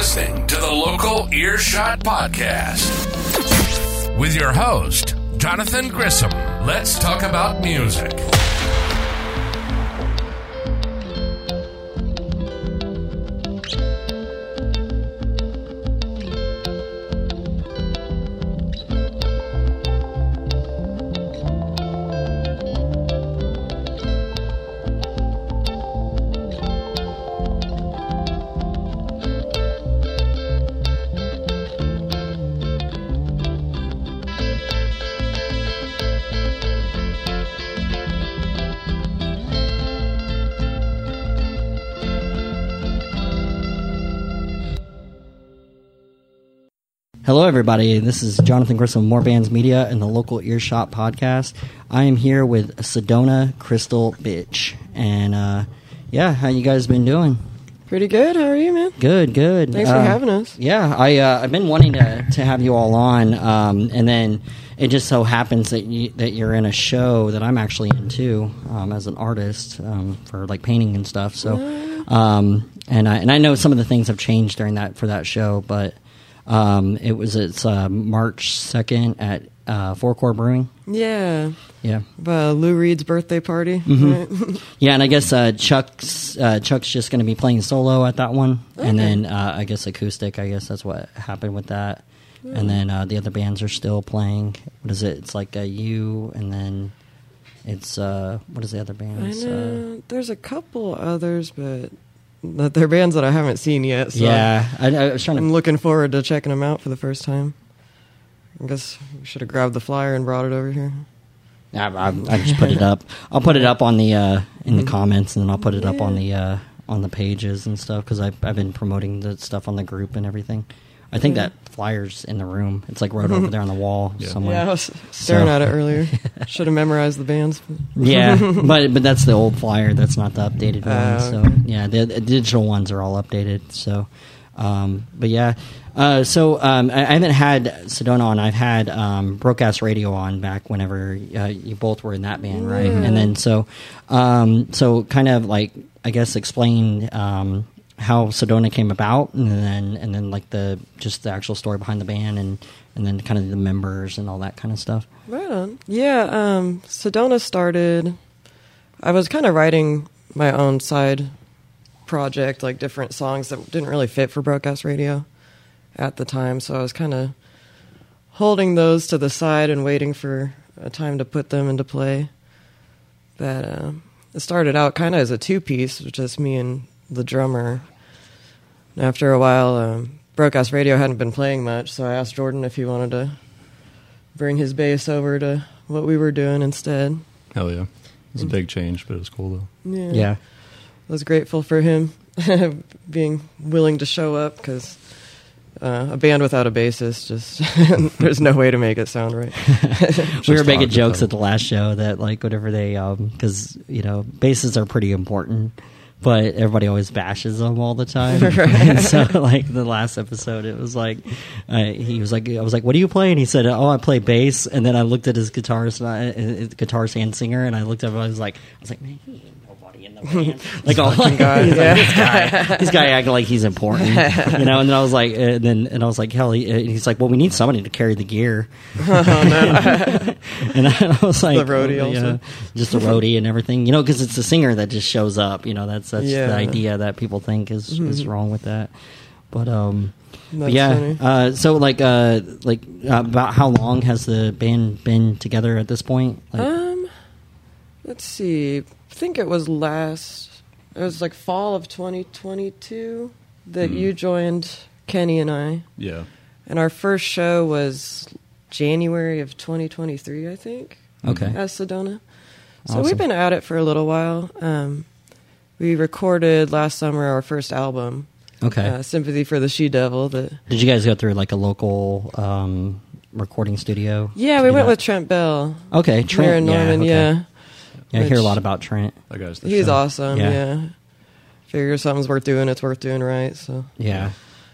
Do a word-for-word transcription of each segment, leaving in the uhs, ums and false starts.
listening to the Local Earshot Podcast with your host, Jonathan Grissom. Let's talk about music. Hello, everybody. This is Jonathan Grissom, More Bands Media, and the Local Earshot Podcast. I am here with Sedona Crystal Bitch, and uh, yeah, how you guys been doing? Pretty good. How are you, man? Good, good. Thanks uh, for having us. Yeah, I uh, I've been wanting to, to have you all on, um, and then it just so happens that you that you're in a show that I'm actually in too, um, as an artist um, for like painting and stuff. So, um, and I and I know some of the things have changed during that for that show, but. Um, it was it's uh, March second at uh, Four Core Brewing. Yeah, yeah. Uh, Lou Reed's birthday party. Mm-hmm. Right? Yeah, and I guess uh, Chuck's uh, Chuck's just going to be playing solo at that one, okay. And then uh, I guess acoustic. I guess that's what happened with that. Yeah. And then uh, the other bands are still playing. What is it? It's like a U, and then it's uh, what is the other band? I know. Uh, There's a couple others, but. They're bands that I haven't seen yet. So yeah, I, I was trying to. I'm looking forward to checking them out for the first time. I guess we should have grabbed the flyer and brought it over here. I, I, I just put it up. I'll put it up on the uh, in the comments, and then I'll put it yeah. up on the uh, on the pages and stuff because I've I've been promoting the stuff on the group and everything. I think yeah. that flyer's in the room. It's like right over there on the wall yeah. somewhere. Yeah, I was staring so. at it earlier. Should have memorized the bands. Yeah, but but that's the old flyer. That's not the updated one. Uh, so okay. yeah, the, the digital ones are all updated. So, um, but yeah, uh, so um, I, I haven't had Sedona on. I've had um, Broadcast Radio on back whenever uh, you both were in that band, right? Yeah. And then so um, so kind of like I guess explain. Um, how Sedona came about, and then and then like the just the actual story behind the band, and, and then kind of the members and all that kind of stuff. Right on. Yeah, um, Sedona started. I was kind of writing my own side project, like different songs that didn't really fit for Broadcast Radio at the time, so I was kind of holding those to the side and waiting for a time to put them into play. But uh, it started out kind of as a two-piece, just me and the drummer. After a while, um, Broadcast Radio hadn't been playing much, so I asked Jordan if he wanted to bring his bass over to what we were doing instead. Hell yeah. It was a big change, but it was cool, though. Yeah. Yeah. I was grateful for him being willing to show up, because uh, a band without a bassist, just there's no way to make it sound right. We were making jokes at the last show that, like, whatever they, because, um, you know, basses are pretty important. But everybody always bashes them all the time. Right. And so, like, the last episode, it was like, uh, he was like, I was like, what do you play? And he said, oh, I play bass. And then I looked at his guitarist, uh, his guitarist and singer, and I looked at him, and I was like, I was like, man, he ain't nobody in the band. Like, all like, guy, he's yeah. like, this guy, this guy acting like he's important, you know. And then I was like, and then and I was like, hell, he, and he's like, well, we need somebody to carry the gear. Oh, no. And I was like, the roadie oh, also, yeah, just a roadie and everything, you know, because it's the singer that just shows up, you know. That's that's yeah. the idea that people think is mm-hmm. is wrong with that. But um, but yeah. yeah. Uh, so like uh, like uh, about how long has the band been together at this point? Like, um, let's see. I think it was last. It was like fall of twenty twenty-two that mm. you joined Kenny and I. Yeah. And our first show was January of twenty twenty-three, I think. Okay. At Sedona. So Awesome. we've been at it for a little while. Um, we recorded last summer our first album. Okay. Uh, Sympathy for the She-Devil. That Did you guys go through like a local um, recording studio? Yeah, we went that? with Trent Bell. Okay, Trent. Here in Norman, yeah. Okay. yeah. Yeah, I hear a lot about Trent. That guy's the He's show. awesome, Yeah. yeah. Figure something's worth doing, it's worth doing right. So Yeah.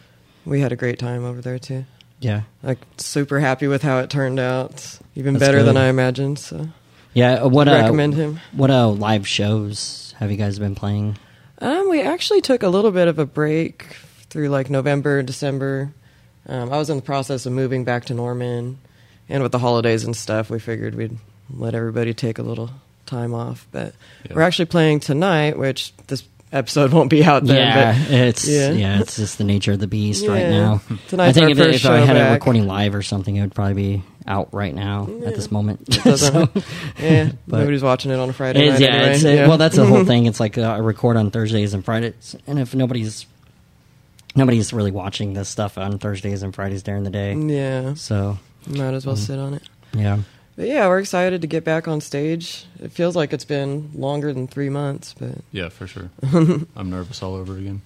we had a great time over there, too. Yeah. Like, super happy with how it turned out. It's even That's better good. than I imagined, so Yeah, what I uh, recommend him. What uh, live shows have you guys been playing? Um, we actually took a little bit of a break through like November, December. Um, I was in the process of moving back to Norman, and with the holidays and stuff, we figured we'd let everybody take a little time off. But Yeah. we're actually playing tonight, which this episode won't be out then. Yeah, but it's yeah. yeah. it's just the nature of the beast right Yeah. now. Tonight's I think our if, it- first if I show had it back. recording live or something, it would probably be out right now at this moment. doesn't- So, yeah, But- nobody's watching it on a Friday it's, night yeah, anyway. it's, uh, yeah. well, that's the whole thing. It's like uh, I record on Thursdays and Fridays, and if nobody's nobody's really watching this stuff on Thursdays and Fridays during the day, Yeah, so might as well Mm. sit on it. yeah. But yeah, we're excited to get back on stage. It feels like it's been longer than three months, but Yeah, for sure. I'm nervous all over again.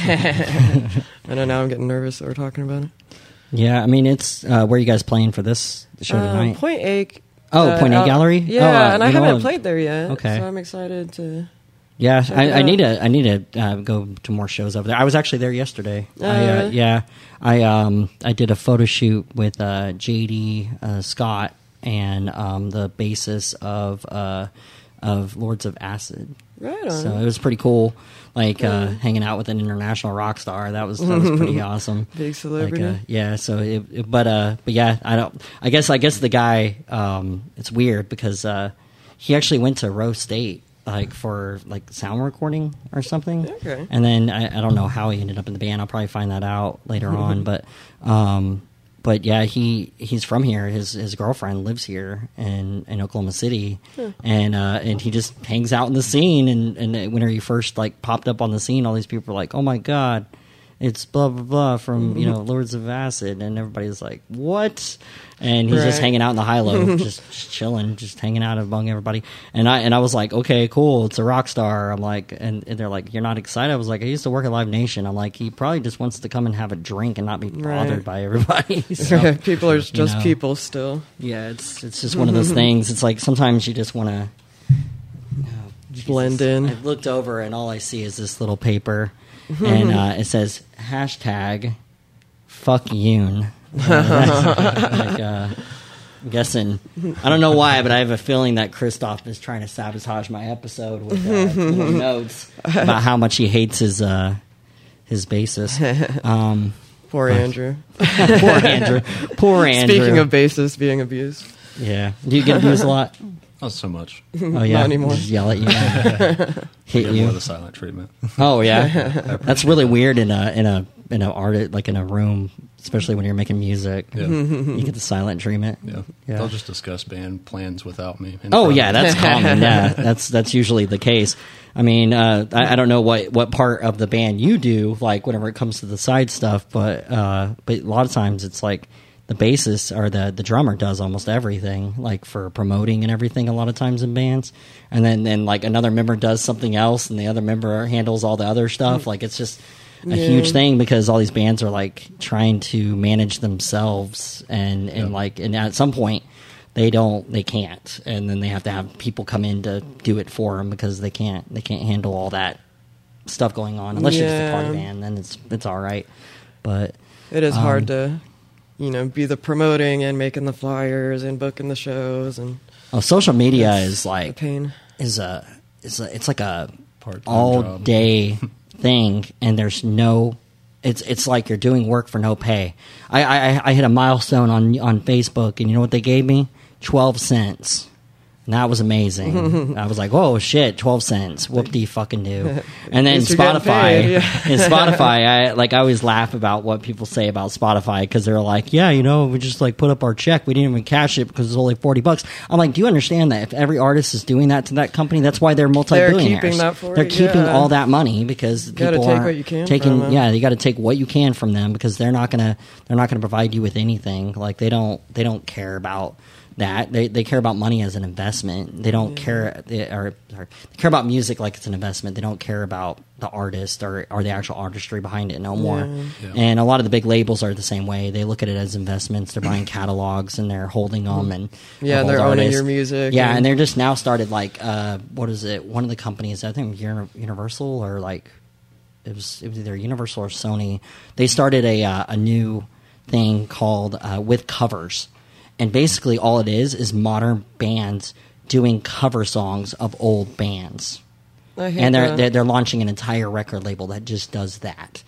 I know now I'm getting nervous that we're talking about it. Yeah, I mean, it's uh, where are you guys playing for this show Um, tonight? Point Eight. Oh, uh, Point Eight out- Gallery? Yeah, Oh, uh, and I you know haven't what? played there yet. Okay. So I'm excited to. Yeah, Check I, it I out. need to. I need to uh, go to more shows over there. I was actually there yesterday. Oh, I, uh, really? yeah, I um I did a photo shoot with uh, J D uh, Scott and um, the bassist of uh, of Lords of Acid. Right on. So it was pretty cool. Like uh, hanging out with an international rock star. That was that was pretty awesome. Big celebrity. Like, uh, yeah. So, it, it- but uh, but yeah, I don't. I guess I guess the guy. Um, it's weird because uh, he actually went to Rose State like for like sound recording or something. Okay. And then I, I don't know how he ended up in the band. I'll probably find that out later on. But um, but yeah, he he's from here. His his girlfriend lives here in, in Oklahoma City, and uh, and he just hangs out in the scene. And and when he first like popped up on the scene, all these people were like, "Oh my god, it's blah blah blah from you know Lords of Acid," and everybody's like, "What?" And he's just Right. hanging out in the high low, just, just chilling, just hanging out among everybody. And I and I was like, "Okay, cool, it's a rock star." I'm like, and, and they're like, "You're not excited?" I was like, "I used to work at Live Nation." I'm like, "He probably just wants to come and have a drink and not be bothered Right. by everybody." So, People are just know. people still. yeah, it's it's just one of those things. It's like sometimes you just want to Blend in. I looked over and all I see is this little paper, and uh, it says hashtag fuck Yoon. Uh, like, uh, I'm guessing. I don't know why, but I have a feeling that Christoph is trying to sabotage my episode with uh, little notes about how much he hates his uh, his bassist. Um, Poor Andrew. poor Andrew. Poor Andrew. Speaking of bassists being abused. yeah, do you get abused a lot? Not so much. Oh yeah, Not anymore. Just yell at you, hit Get more you. of the silent treatment. Oh yeah, that's really weird in a in a in a art like in a room, especially when you're making music. Yeah. You get the silent treatment. Yeah. Yeah. They'll just discuss band plans without me. in Oh front yeah, of that's me. common. Yeah, that's that's usually the case. I mean, uh, I, I don't know what, what part of the band you do, like whenever it comes to the side stuff, but uh, but a lot of times it's like the bassist or the the drummer does almost everything, like for promoting and everything. A lot of times in bands, and then then like another member does something else, and the other member handles all the other stuff. Like it's just a Yeah. huge thing because all these bands are like trying to manage themselves, and and Yeah. like and at some point they don't they can't, and then they have to have people come in to do it for them because they can't they can't handle all that stuff going on unless you're just a party Yeah. band. Then it's it's all right, but It is Um, hard to, you know, be the promoting and making the flyers and booking the shows and oh, social media It's is a like pain. is a is a, it's like a Part-time all job. day thing, and there's no. It's it's like you're doing work for no pay. I, I I hit a milestone on on Facebook, and you know what they gave me? Twelve cents. And that was amazing. I was like, "Whoa, shit! Twelve cents. Whoop de fucking do." And then At least you're getting Spotify, paid, yeah. and Spotify, I like I always laugh about what people say about Spotify because they're like, "Yeah, you know, we just like put up our check. We didn't even cash it because it's only forty bucks." I'm like, "Do you understand that if every artist is doing that to that company, that's why they're multi-billionaires. keeping that for They're you, keeping yeah. all that money because Gotta people take aren't what you can taking. from them. Yeah, you got to take what you can from them because they're not gonna they're not gonna provide you with anything. Like they don't they don't care about that. They they care about money as an investment. They don't care they, or, or they care about music like it's an investment. They don't care about the artist or, or the actual artistry behind it no more. Yeah. Yeah. And a lot of the big labels are the same way. They look at it as investments. They're buying catalogs and they're holding them and Yeah, hold they're owning artists. your music Yeah, and- and they're just now started like uh, what is it? One of the companies, I think Uni- Universal or like it was it was either Universal or Sony. They started a uh, a new thing called uh, With Covers, and basically all it is is modern bands doing cover songs of old bands, I hate and they're, that. they're they're launching an entire record label that just does that.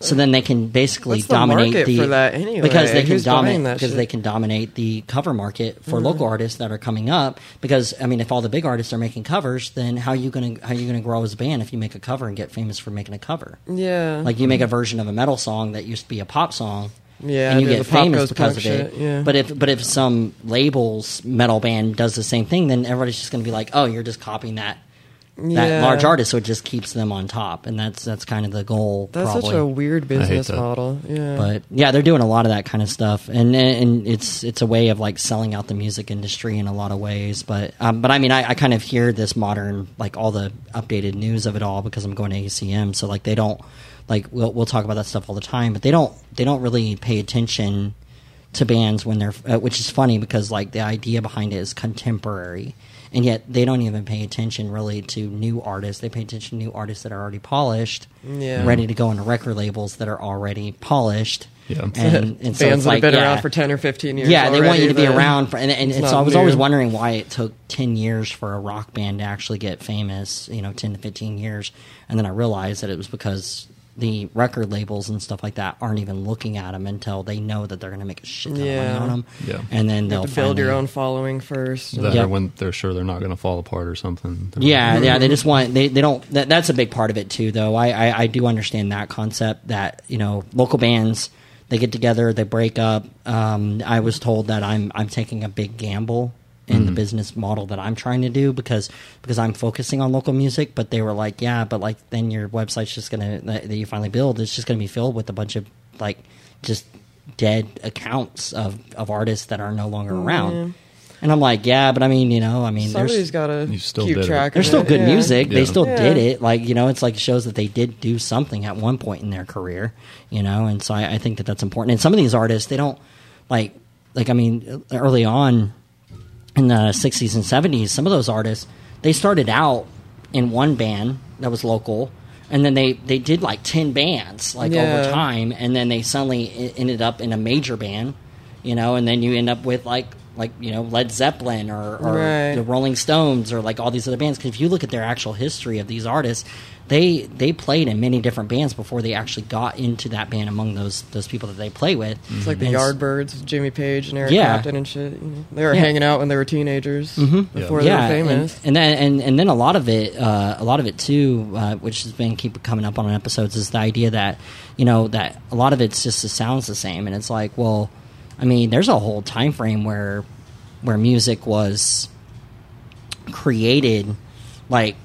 So then they can basically What's the dominate market the for that anyway? because they can Who's buying dominate that because shit? they can dominate the cover market for local artists that are coming up. Because I mean, if all the big artists are making covers, then how are you going to how are you going to grow as a band if you make a cover and get famous for making a cover? Yeah. Like you make a version of a metal song that used to be a pop song. Yeah, and you dude, get the pop famous goes because punk of it. shit, yeah. But if but if some label's metal band does the same thing, then everybody's just going to be like, "Oh, you're just copying that that Yeah. large artist," so it just keeps them on top, and that's that's kind of the goal. That's probably. such a weird business that. model. Yeah. But yeah, they're doing a lot of that kind of stuff, and and it's it's a way of like selling out the music industry in a lot of ways. But um, but I mean, I, I kind of hear this modern like all the updated news of it all because I'm going to A C M, so like they don't like we'll we'll talk about that stuff all the time, but they don't they don't really pay attention to bands when they're uh, which is funny because like the idea behind it is contemporary. And yet they don't even pay attention really to new artists. They pay attention to new artists that are already polished, Yeah. ready to go into record labels that are already polished. Yeah. And, and Bands so it's that like, have been yeah, around for ten or fifteen years. yeah, they want you to be already, around for, and, and, it's and so not I was always new. wondering why it took ten years for a rock band to actually get famous. You know, ten to fifteen years, and then I realized that it was because the record labels and stuff like that aren't even looking at them until they know that they're going to make a shit ton Yeah. of money on them. Yeah. And then You they'll have to build your finally- own following first. That Yeah. or when they're sure they're not going to fall apart or something. They're- Yeah, yeah, they just want they, they don't. That, that's a big part of it too, though. I, I I do understand that concept that you know local bands they get together, they break up. Um, I was told that I'm I'm taking a big gamble in the business model that I'm trying to do because because I'm focusing on local music. But they were like, yeah, but like then your website's just gonna that, that you finally build, it's just gonna be filled with a bunch of like just dead accounts of of artists that are no longer around. And I'm like, yeah, but I mean, you know, I mean, there's Somebody's got to You still keep did it. track. there's of still it. good yeah. music. They Yeah. still Yeah. did it. Like, you know, it's like it shows that they did do something at one point in their career, you know, and so I, I think that that's important. And some of these artists, they don't, like, like I mean, early on in the sixties and seventies, some of those artists, they started out in one band that was local, and then they, they did like ten bands, like, Yeah. over time, and then they suddenly e- ended up in a major band, you know, and then you end up with, like, like you know, Led Zeppelin or, or Right. the Rolling Stones or like all these other bands. Because if you look at their actual history of these artists, they they played in many different bands before they actually got into that band among those those people that they play with. It's like the And s- Yardbirds, Jimmy Page and Eric Yeah. Clapton and shit. You know, they were Yeah. hanging out when they were teenagers before they yeah, were famous. And, and then and, and then a lot of it, uh, a lot of it too, uh, which has been keep coming up on episodes, is the idea that you know that a lot of it's just it sounds the same, and it's like, well, I mean, there's a whole time frame where where music was created, like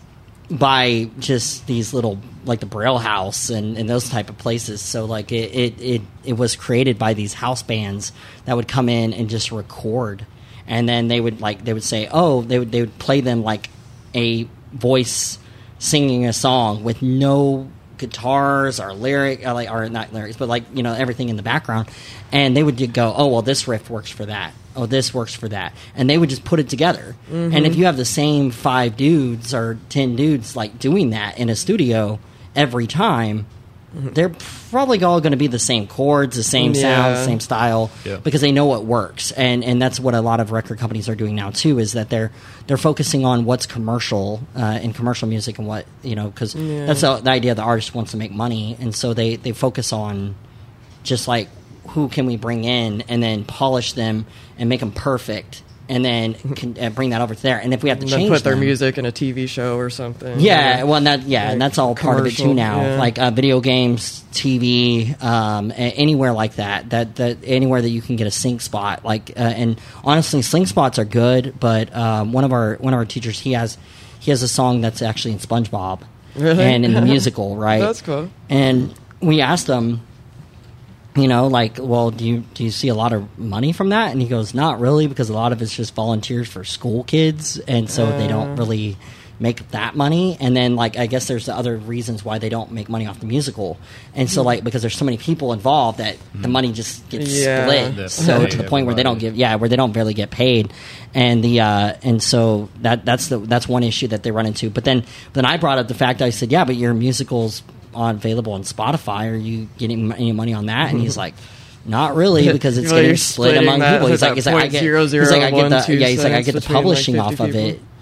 by just these little like the Braille House and, and those type of places. So like it, it, it, it was created by these house bands that would come in and just record, and then they would like they would say, oh, they would they would play them like a voice singing a song with no guitars or lyric or, like, or not lyrics, but like you know everything in the background, and they would just go, oh well, this riff works for that, oh this works for that, and they would just put it together. Mm-hmm. And if you have the same five dudes or ten dudes like doing that in a studio every time, they're probably all going to be the same chords, the same sound, Yeah. same style, Yeah. because they know what works. And and that's what a lot of record companies are doing now too, is that they're they're focusing on what's commercial uh, in commercial music and what you know because Yeah. that's the, the idea. The artist wants to make money, and so they they focus on just like who can we bring in and then polish them and make them perfect, and then can, uh, bring that over to there. And if we have to And then change put their them, music in a T V show or something. yeah, well, and that yeah, Like and that's all part of it too commercial, now. yeah. Like uh, video games, T V, um, a- anywhere like that. That that anywhere that you can get a sync spot. Like, uh, and honestly, sync spots are good. But um, one of our one of our teachers, he has he has a song that's actually in SpongeBob, Really? and in the musical, right? That's cool. And we asked him, you know, like, well, do you do you see a lot of money from that? And he goes, not really, because a lot of it's just volunteers for school kids, and so they don't really make that money. And then, like, I guess there's the other reasons why they don't make money off the musical. And so, like, because there's so many people involved that the money just gets Yeah. split, They so pay to the point where they don't everybody. give, yeah, where they don't really get paid. And the uh, and so that that's the that's one issue that they run into. But then then I brought up the fact, I said, yeah, but your musicals on available on Spotify, are you getting any money on that? And he's like, not really, because it's Well, getting you're split splitting among that people. with He's like, that he's like, I get, point zero zero he's like, I get one the, two yeah, he's like, I cents get the between, like, publishing fifty off of people. it.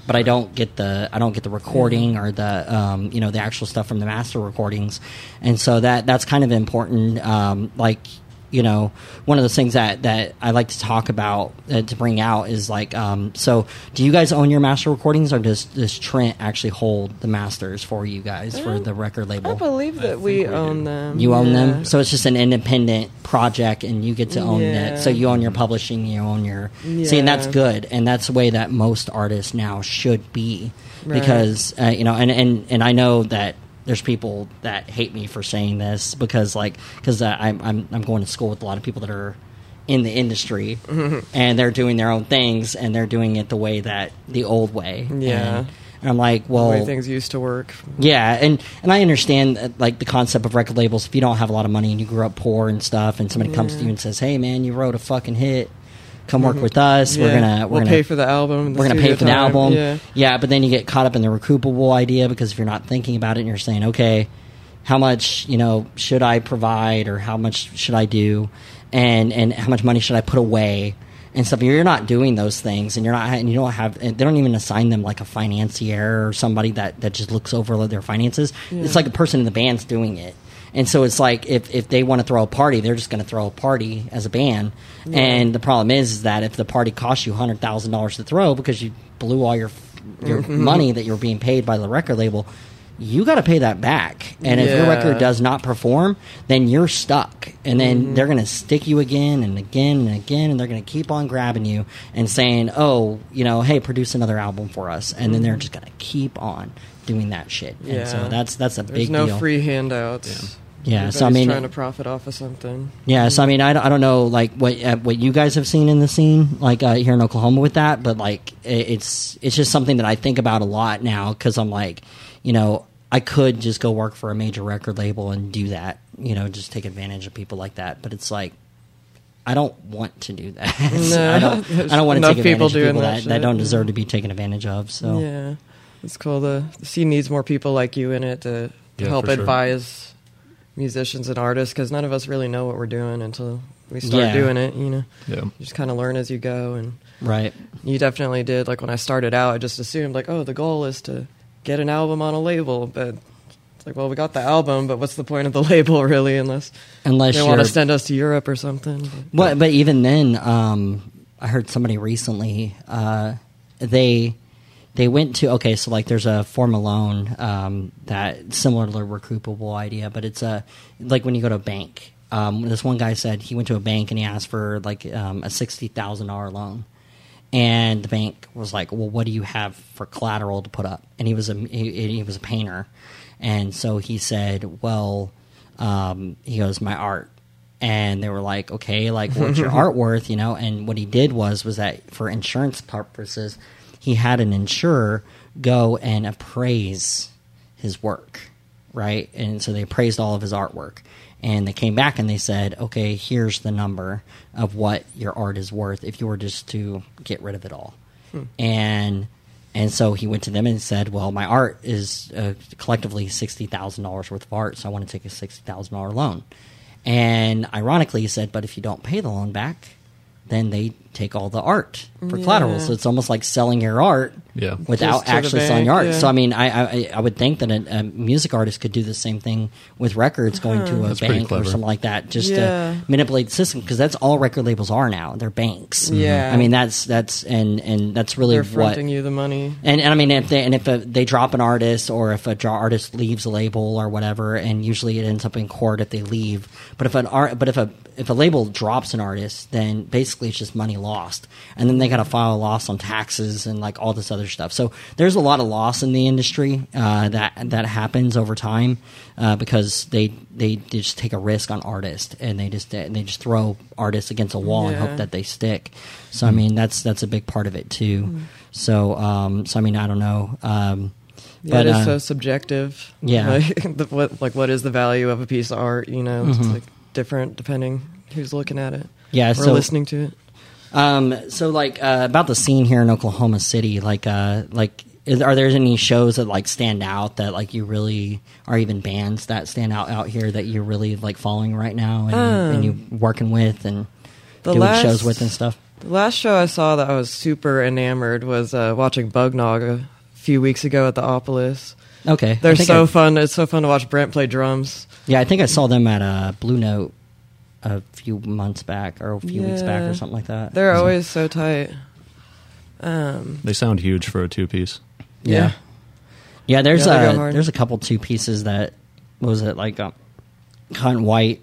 but I don't get the I don't get the recording or the um, you know the actual stuff from the master recordings, and so that that's kind of important. Um, like. You know, one of those things that, that I like to talk about uh, to bring out is like, um, so do you guys own your master recordings, or does does Trent actually hold the masters for you guys for the record label? I believe that we, we own them. You own yeah. them, so it's just an independent project, and you get to own yeah. it. So you own your publishing, you own your yeah. see, and that's good, and that's the way that most artists now should be, right. because uh, you know, and, and and I know that. There's people that hate me for saying this because, like, because uh, I'm, I'm I'm going to school with a lot of people that are in the industry, mm-hmm. and they're doing their own things, and they're doing it the way that the old way. Yeah, and, and I'm like, well, the way things used to work. Yeah, and and I understand uh, like the concept of record labels. If you don't have a lot of money and you grew up poor and stuff, and somebody yeah. comes to you and says, "Hey, man, you wrote a fucking hit." Come work mm-hmm. with us. Yeah. We're gonna we're we'll gonna pay for the album. The we're gonna pay for time. the album. Yeah. yeah, but then you get caught up in the recoupable idea because if you're not thinking about it and you're saying, okay, how much you know should I provide or how much should I do, and and how much money should I put away and stuff. You're not doing those things, and you're not and you don't have. And they don't even assign them like a financier or somebody that that just looks over their finances. Yeah. It's like a person in the band's doing it. And so it's like if, if they want to throw a party, they're just going to throw a party as a band. Yeah. And the problem is, is that if the party costs you one hundred thousand dollars to throw because you blew all your your mm-hmm. money that you were being paid by the record label, you got to pay that back. And if yeah. your record does not perform, then you're stuck. And then mm-hmm. they're going to stick you again and again and again, and they're going to keep on grabbing you and saying, oh, you know, hey, produce another album for us. And mm-hmm. then they're just going to keep on doing that shit. Yeah. And so that's that's a There's big no deal. free handouts. Yeah. Yeah, Everybody's so I mean, trying to profit off of something. Yeah, so I mean, I, I don't know, like what uh, what you guys have seen in the scene, like uh, here in Oklahoma with that, but like it, it's it's just something that I think about a lot now because I'm like, you know, I could just go work for a major record label and do that, you know, just take advantage of people like that, but it's like I don't want to do that. No, I don't. I don't want to take advantage of people that, that, that don't deserve to be taken advantage of. So yeah, it's cool. The, the scene needs more people like you in it to, to Yeah, help for sure. advise musicians and artists because none of us really know what we're doing until we start Yeah. doing it. You know, Yeah. you just kind of learn as you go, and right. you definitely did. Like when I started out, I just assumed like, oh, the goal is to get an album on a label, but it's like, well, we got the album, but what's the point of the label really, unless Unless they you're, want to send us to Europe or something? But, Well, but even then, um, I heard somebody recently. Uh, they they went to okay, so like there's a For Malone um, that similar to the recoupable idea, but it's a like when you go to a bank. Um, this one guy said he went to a bank and he asked for like um, a sixty thousand dollar loan, and the bank was like, "Well, what do you have for collateral to put up?" And he was a he, he was a painter, and so he said, "Well," um, he goes, "My art." And they were like, okay, like, what's your art worth, you know? And what he did was, was that for insurance purposes, he had an insurer go and appraise his work, right? And so they appraised all of his artwork. And they came back and they said, okay, here's the number of what your art is worth if you were just to get rid of it all. Hmm. And and so he went to them and said, well, my art is uh, collectively sixty thousand dollars worth of art, so I want to take a sixty thousand dollars loan. And ironically, he said, but if you don't pay the loan back, then they take all the art for Yeah. collateral. So it's almost like selling your art Yeah. without Just to the actually bank, selling your art. yeah. So, I mean, I, I I would think that a, a music artist could do the same thing with records, going to a That's pretty bank or clever. something like that, just Yeah. to manipulate the system, because that's all record labels are now. They're banks. Yeah. I mean, that's, that's and, and that's really they're what... fronting you the money. And, and I mean, if they and if a, they drop an artist, or if a draw artist leaves a label or whatever, and usually it ends up in court if they leave. But if an art, but if a if a label drops an artist, then basically it's just money lost, and then they got to file a loss on taxes and like all this other stuff. So there's a lot of loss in the industry uh, that that happens over time uh, because they they just take a risk on artists, and they just they just throw artists against a wall and Yeah. hope that they stick. So I mean, that's that's a big part of it too. Mm. So, um, so I mean, I don't know. Um, Yeah, but, it is uh, so subjective. yeah. like, the, what like what is the value of a piece of art? You know, it's Mhm. like different depending who's looking at it yeah. or So, listening to it. um, so like uh, about the scene here in Oklahoma City, like, uh, like, is, are there any shows that like stand out that like you really, or even bands that stand out out here that you're really like following right now and, Um, and you working with and The doing last shows with and stuff? The last show I saw that I was super enamored was uh, watching Bugnog a few weeks ago at the Opolis. Okay. They're I think so I- fun. It's so fun to watch Brent play drums. Yeah, I think I saw them at uh, Blue Note a few months back or a few weeks back Yeah. or something like that. They're So- always so tight. Um, They sound huge for a two piece. Yeah. Yeah, there's Yeah, they go a hard. there's a couple two pieces that what was it like um, Cotton White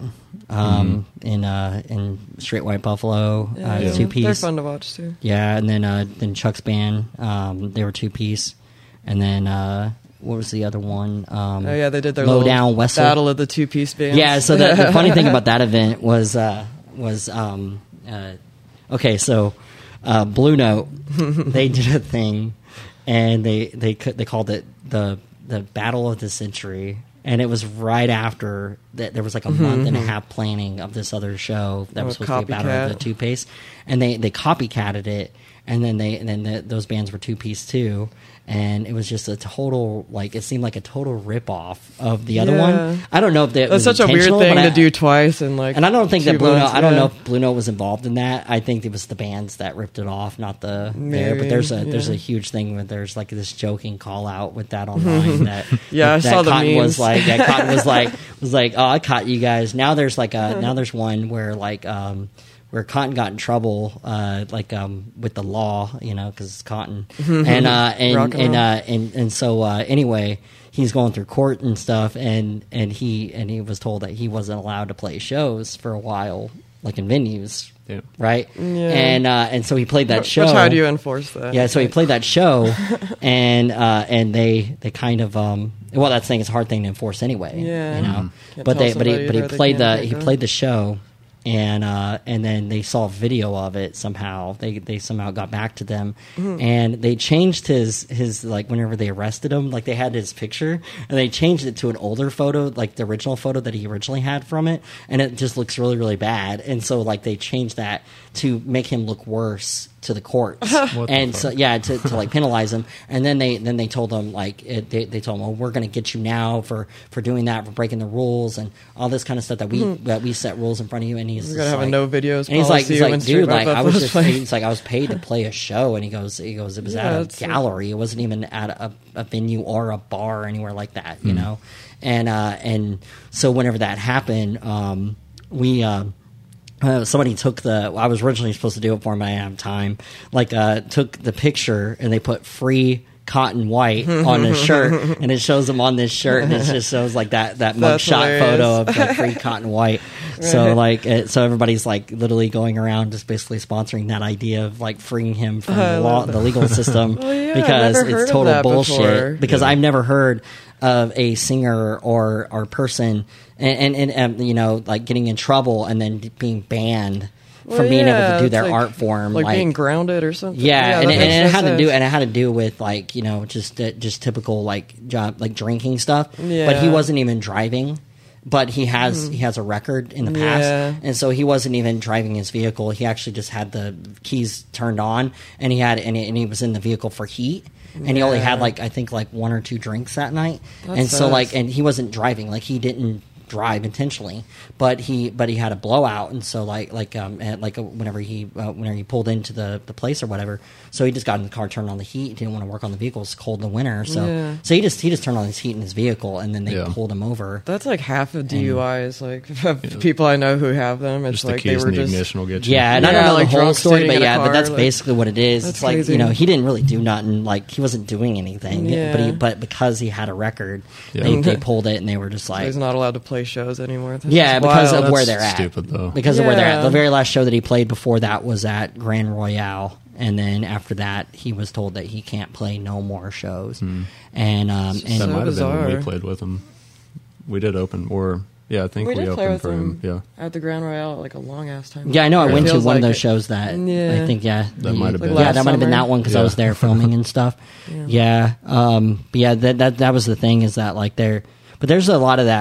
um, in uh, in Straight White Buffalo yeah, uh, Yeah. two piece. They're fun to watch too. Yeah, and then uh, then Chuck's band um, they were two piece, and then uh, what was the other one? Um, Oh yeah, they did their Low little Down Wessel. battle of the two piece bands. Yeah, so the, the funny thing about that event was uh, was um, uh, okay. So uh, Blue Note, they did a thing, and they they c- they called it the the Battle of the Century, and it was right after that. There was like a month and a half planning of this other show that Oh, was supposed to be a Battle of the copycat. Two Piece, and they they copycatted it, and then they and then the, those bands were two piece too. And it was just a total, like, it seemed like a total rip-off of the other Yeah. one. I don't know if that That's was such a weird intentional, thing but to I- do twice in like. And I don't think two that Blue Note, months, I don't yeah. know if Blue Note was involved in that. I think it was the bands that ripped it off, not the there. But Maybe, there's a there's yeah. a huge thing where there's like this joking call out with that online that Yeah, I that saw the Cotton was memes. like that Cotton was like was like, oh, I caught you guys. Now there's like a now there's one where like um where Cotton got in trouble, uh, like um, with the law, you know, because it's Cotton, and uh, and Rock and and, roll. uh, and and so uh, anyway, he's going through court and stuff, and and he and he was told that he wasn't allowed to play shows for a while, like in venues, Yeah. right? Yeah. And uh, and so he played that Which, show. how do you enforce that? Yeah, so he played that show, and uh, and they they kind of um, well, that thing is a hard thing to enforce anyway. Yeah. you know, Mhm. Can't but tell they but he somebody but he where they played can and the can't he go. played the show, and uh, and then they saw video of it somehow. They they somehow got back to them, Mm-hmm. and they changed his his like whenever they arrested him, like they had his picture, and they changed it to an older photo, like the original photo that he originally had from it, and it just looks really really bad. And so like they changed that to make him look worse to the courts, What the and fuck? so yeah, to, to like penalize him. And then they then they told him like it, they they told him, well, we're going to get you now for for doing that, for breaking the rules and all this kind of stuff that we that we set rules in front of you. And he's We're just gonna have like, a no videos and he's like, policy he's like, when dude, Straight like White I was Buffalo's just, playing. he's like, I was paid to play a show, and he goes, he goes, it was Yeah, at a it's like- gallery, it wasn't even at a, a venue or a bar or anywhere like that, Hmm. you know, and uh, and so whenever that happened, um, we. Uh, uh, somebody took the. I was originally supposed to do it for him. I didn't have time. Like, uh, took the picture and they put free Cotton White on his shirt, and it shows him on this shirt, and it just shows like that that That's mugshot hilarious. photo of like free Cotton White. So Right. like, it, so everybody's like literally going around just basically sponsoring that idea of like freeing him from I the law, love that. the legal system, Oh, yeah, I've because never heard it's of total that bullshit. before. Because Yeah. I've never heard of a singer or or person and and, and um, you know, like getting in trouble and then being banned Well, from being yeah, able to do it's their like- art form, like, like being grounded or something. yeah, and, that and, makes and no it had to do sense. and it had to do with like you know just uh, just typical like job like drinking stuff. But he Yeah. wasn't even driving. But he has he has a record in the past, Yeah. and so he wasn't even driving his vehicle. He actually just had the keys turned on, and he had and he, and he was in the vehicle for heat. And he only had Yeah. like I think like one or two drinks that night, That and so sucks. like and he wasn't driving, like he didn't drive intentionally, but he but he had a blowout, and so like like um and like uh, whenever he uh, whenever he pulled into the, the place or whatever, so he just got in the car, turned on the heat. He didn't want to work on the vehicle; it's cold in the winter, so Yeah. so he just he just turned on his heat in his vehicle, and then they Yeah. pulled him over. That's like half of D U Is. Like of people I know who have them, it's Just like the they keys were and the just ignition will get you. Yeah, and I don't Yeah, know like the whole drunk story, sitting but in a yeah, but car, that's like- basically what it is. That's It's like crazy. you know he didn't really do nothing, like he wasn't doing anything, Yeah. but he but because he had a record, Yeah. they, they pulled it and they were just so like he's not allowed to play shows anymore. That's yeah just because wild. of where That's they're at. stupid, though. Because of where they're at. Yeah. The very last show that he played before that was at Grand Royale, and then after that, he was told that he can't play no more shows. And um, and That So might have been when bizarre. we played with him. We did open, or yeah, I think We we, did play opened with for him. him. Yeah, at the Grand Royale like a long ass time. yeah, I know I It went to feels one of like those it. shows that Yeah. I think yeah That the- might have been. yeah Last that might have been summer? that one because I Yeah. was there filming and stuff. Yeah, Yeah. um, but yeah, that that that was the thing is that like there, but there's a lot of that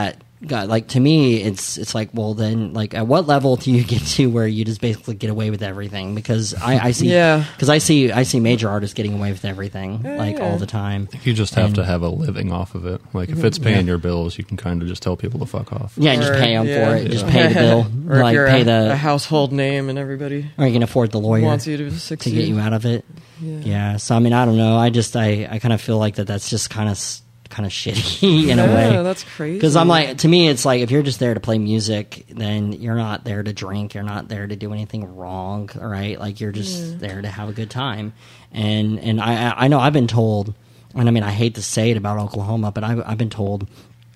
God, like to me, it's it's like, well, then, like, at what level do you get to where you just basically get away with everything? Because I, I see, Yeah. because I see, I see major artists getting away with everything, Yeah, like yeah. all the time. You just have And- to have a living off of it. Like if it's paying your bills, you can kind of just tell people to fuck off. Yeah, just Or- pay them yeah. for it. Just Yeah. pay the bill, or like if you're pay a, the, a household name and everybody or you can afford the lawyer wants you to to succeed. get you out of it. Yeah. Yeah. So I mean, I don't know. I just I, I kind of feel like that. That's just kind of kind of shitty in yeah, a way. that's crazy. Because I'm like, to me, it's like if you're just there to play music, then you're not there to drink. You're not there to do anything wrong, all right? Like you're just Yeah. there to have a good time. And and I I know I've been told, and I mean I hate to say it about Oklahoma, but I've I've been told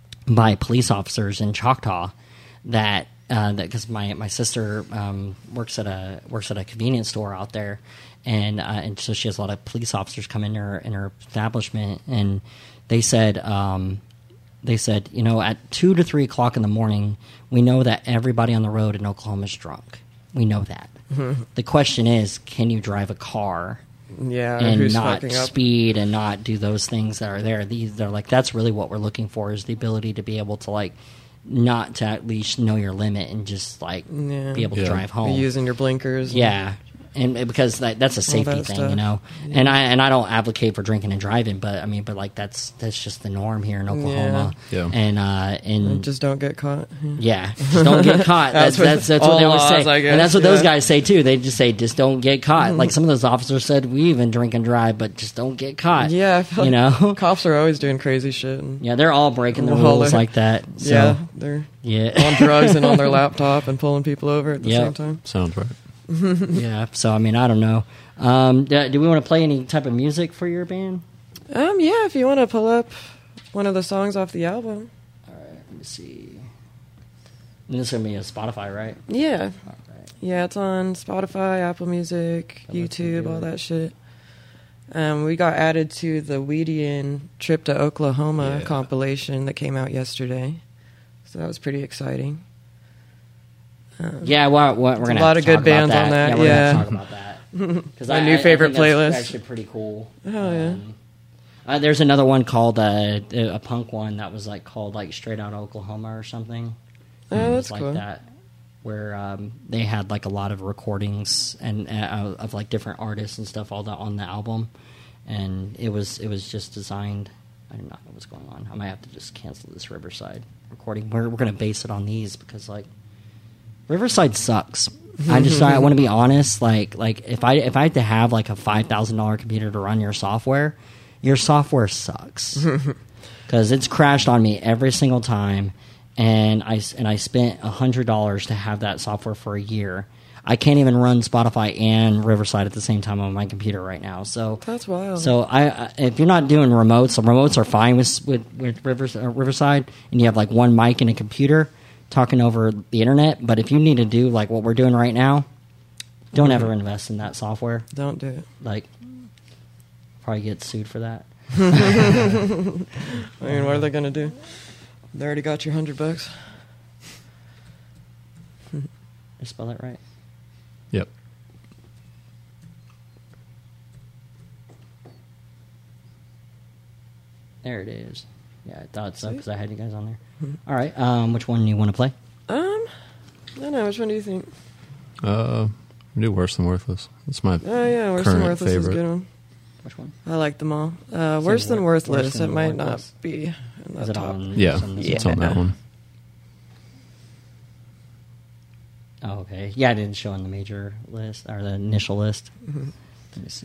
by police officers in Choctaw that uh, that because my my sister um, works at a works at a convenience store out there, and uh, and so she has a lot of police officers come in her in her establishment, and they said um, they said you know at two to three o'clock in the morning we know that everybody on the road in Oklahoma is drunk. We know that. The question is, can you drive a car yeah, and who's not fucking up? speed and not do those things that are there? These they're like that's really what we're looking for is the ability to be able to like not to at least know your limit and just like Yeah. be able to Yeah. drive Be home. using your blinkers. and- Yeah, and and because that, that's a safety that thing, stuff. you know. And I and I don't advocate for drinking and driving, but I mean, but like that's that's just the norm here in Oklahoma. Yeah. Yeah. And uh, and Just don't get caught. yeah, just don't get caught. That's That's what that's, that's what all they always laws, say, I guess, and that's what those yeah. guys say too. They just say, just don't get caught. Like some of those officers said, we even drink and drive, but just don't get caught. Yeah, I feel you like know. cops are always doing crazy shit. And, Yeah, they're all breaking the Well, rules they're- like that. So, yeah, they're yeah, on drugs and on their laptop and pulling people over at the Yep. same time. Sounds right. yeah. So I mean, I don't know. Um, do, do we want to play any type of music for your band? Um, yeah, if you want to pull up one of the songs off the album. Let me see. And this is gonna be a Spotify, right? Yeah, All right. yeah, it's on Spotify, Apple Music, So let's YouTube, do all it. that shit. Um, we got added to the Weedian Trip to Oklahoma Yeah. compilation that came out yesterday, so that was pretty exciting. Um, Yeah, well, we're, we're gonna a lot have of to talk good bands about on that. that, Yeah, we're yeah. gonna talk about that. Because My new favorite playlist. Actually, pretty cool. Oh, yeah. Um, uh, there's another one called uh, a punk one that was like called like Straight Out Oklahoma or something. Oh, It was that's like cool. that, where um, they had like a lot of recordings and uh, of like different artists and stuff all that on the album, and it was it was just designed. I do not know what's going on. I might have to just cancel this Riverside recording. We're we're gonna base it on these because like Riverside sucks. I just I want to be honest. Like like if I if I had to have like a five thousand dollar computer to run your software, your software sucks because it's crashed on me every single time. And I and I spent a hundred dollars to have that software for a year. I can't even run Spotify and Riverside at the same time on my computer right now. So That's wild. So I, I if you're not doing remotes, so remotes are fine with with, with Rivers, uh, Riverside, and you have like one mic and a computer talking over the internet. But if you need to do like what we're doing right now, don't ever invest in that software. Don't do it. Like, probably get sued for that. I mean, what are they gonna do? They already got your hundred bucks. Did I spell that right? Yep. There it is. Yeah, I thought so because I had you guys on there. All right, um, which one do you want to play? Um, I don't know. Which one do you think? Uh, do Worse Than Worthless. That's my Oh yeah, Worse Than current Worthless is a favorite. good one. Which one? I like them all. Uh, Worse Than Wor- Worthless. Worse Than it might Worthless. not be in the Is it top. on? Yeah, it's on this it's one? on that one. Oh, okay. Yeah, I didn't show on the major list or the initial list. Mm-hmm. Let me see.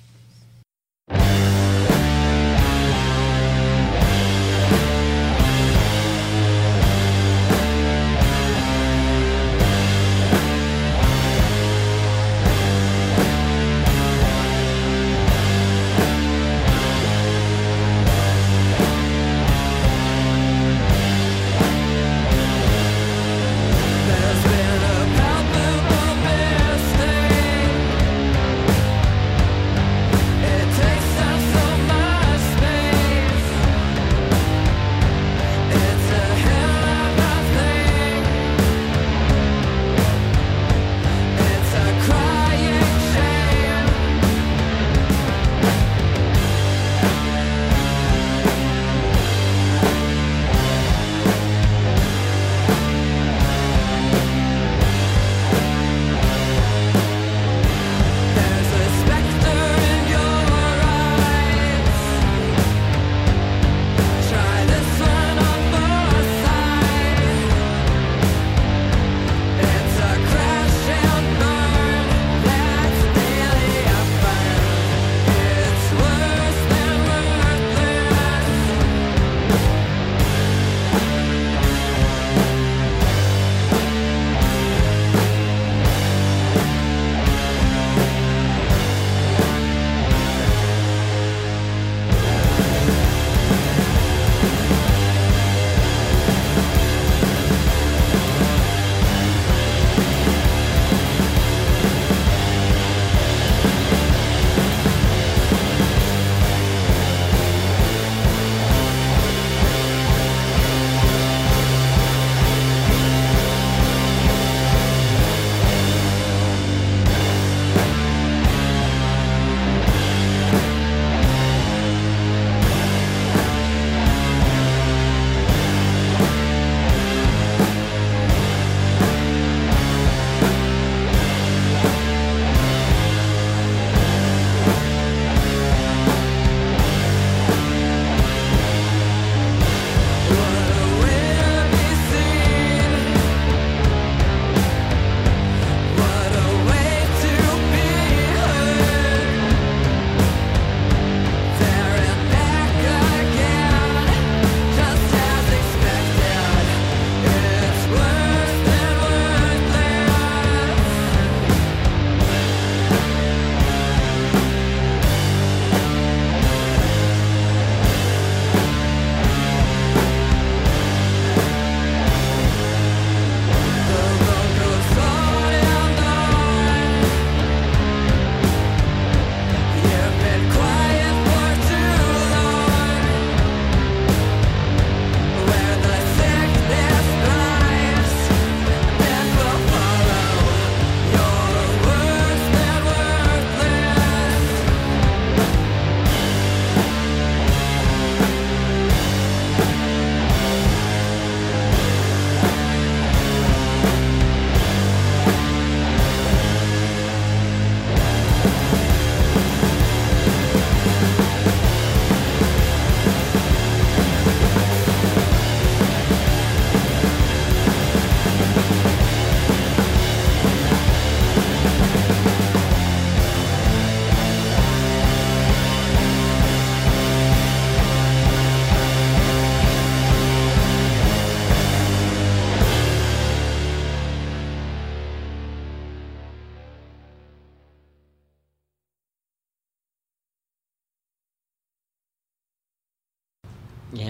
There's been a palpable mistake. It takes us so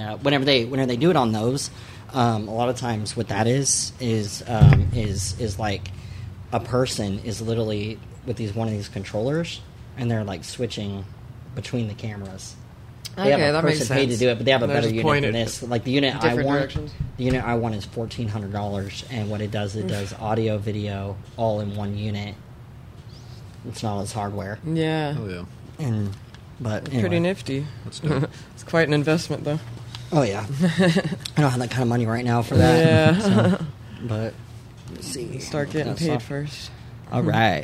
uh, whenever they whenever they do it on those, um, a lot of times what that is is um, is is like a person is literally with these one of these controllers, and they're like switching between the cameras. They Okay, have a that makes person paid to sense. do it, but they have a They're better just unit than pointed this. Like the unit I different want, directions? the unit I want is fourteen hundred dollars, and what it does, it does audio, video, all in one unit. It's not as hardware, Yeah. Oh yeah. and but anyway. Pretty nifty. That's dope. It's quite an investment, though. Oh yeah, I don't have that kind of money right now for that. Yeah. so, but let's see, Start getting That's paid all- first. All right.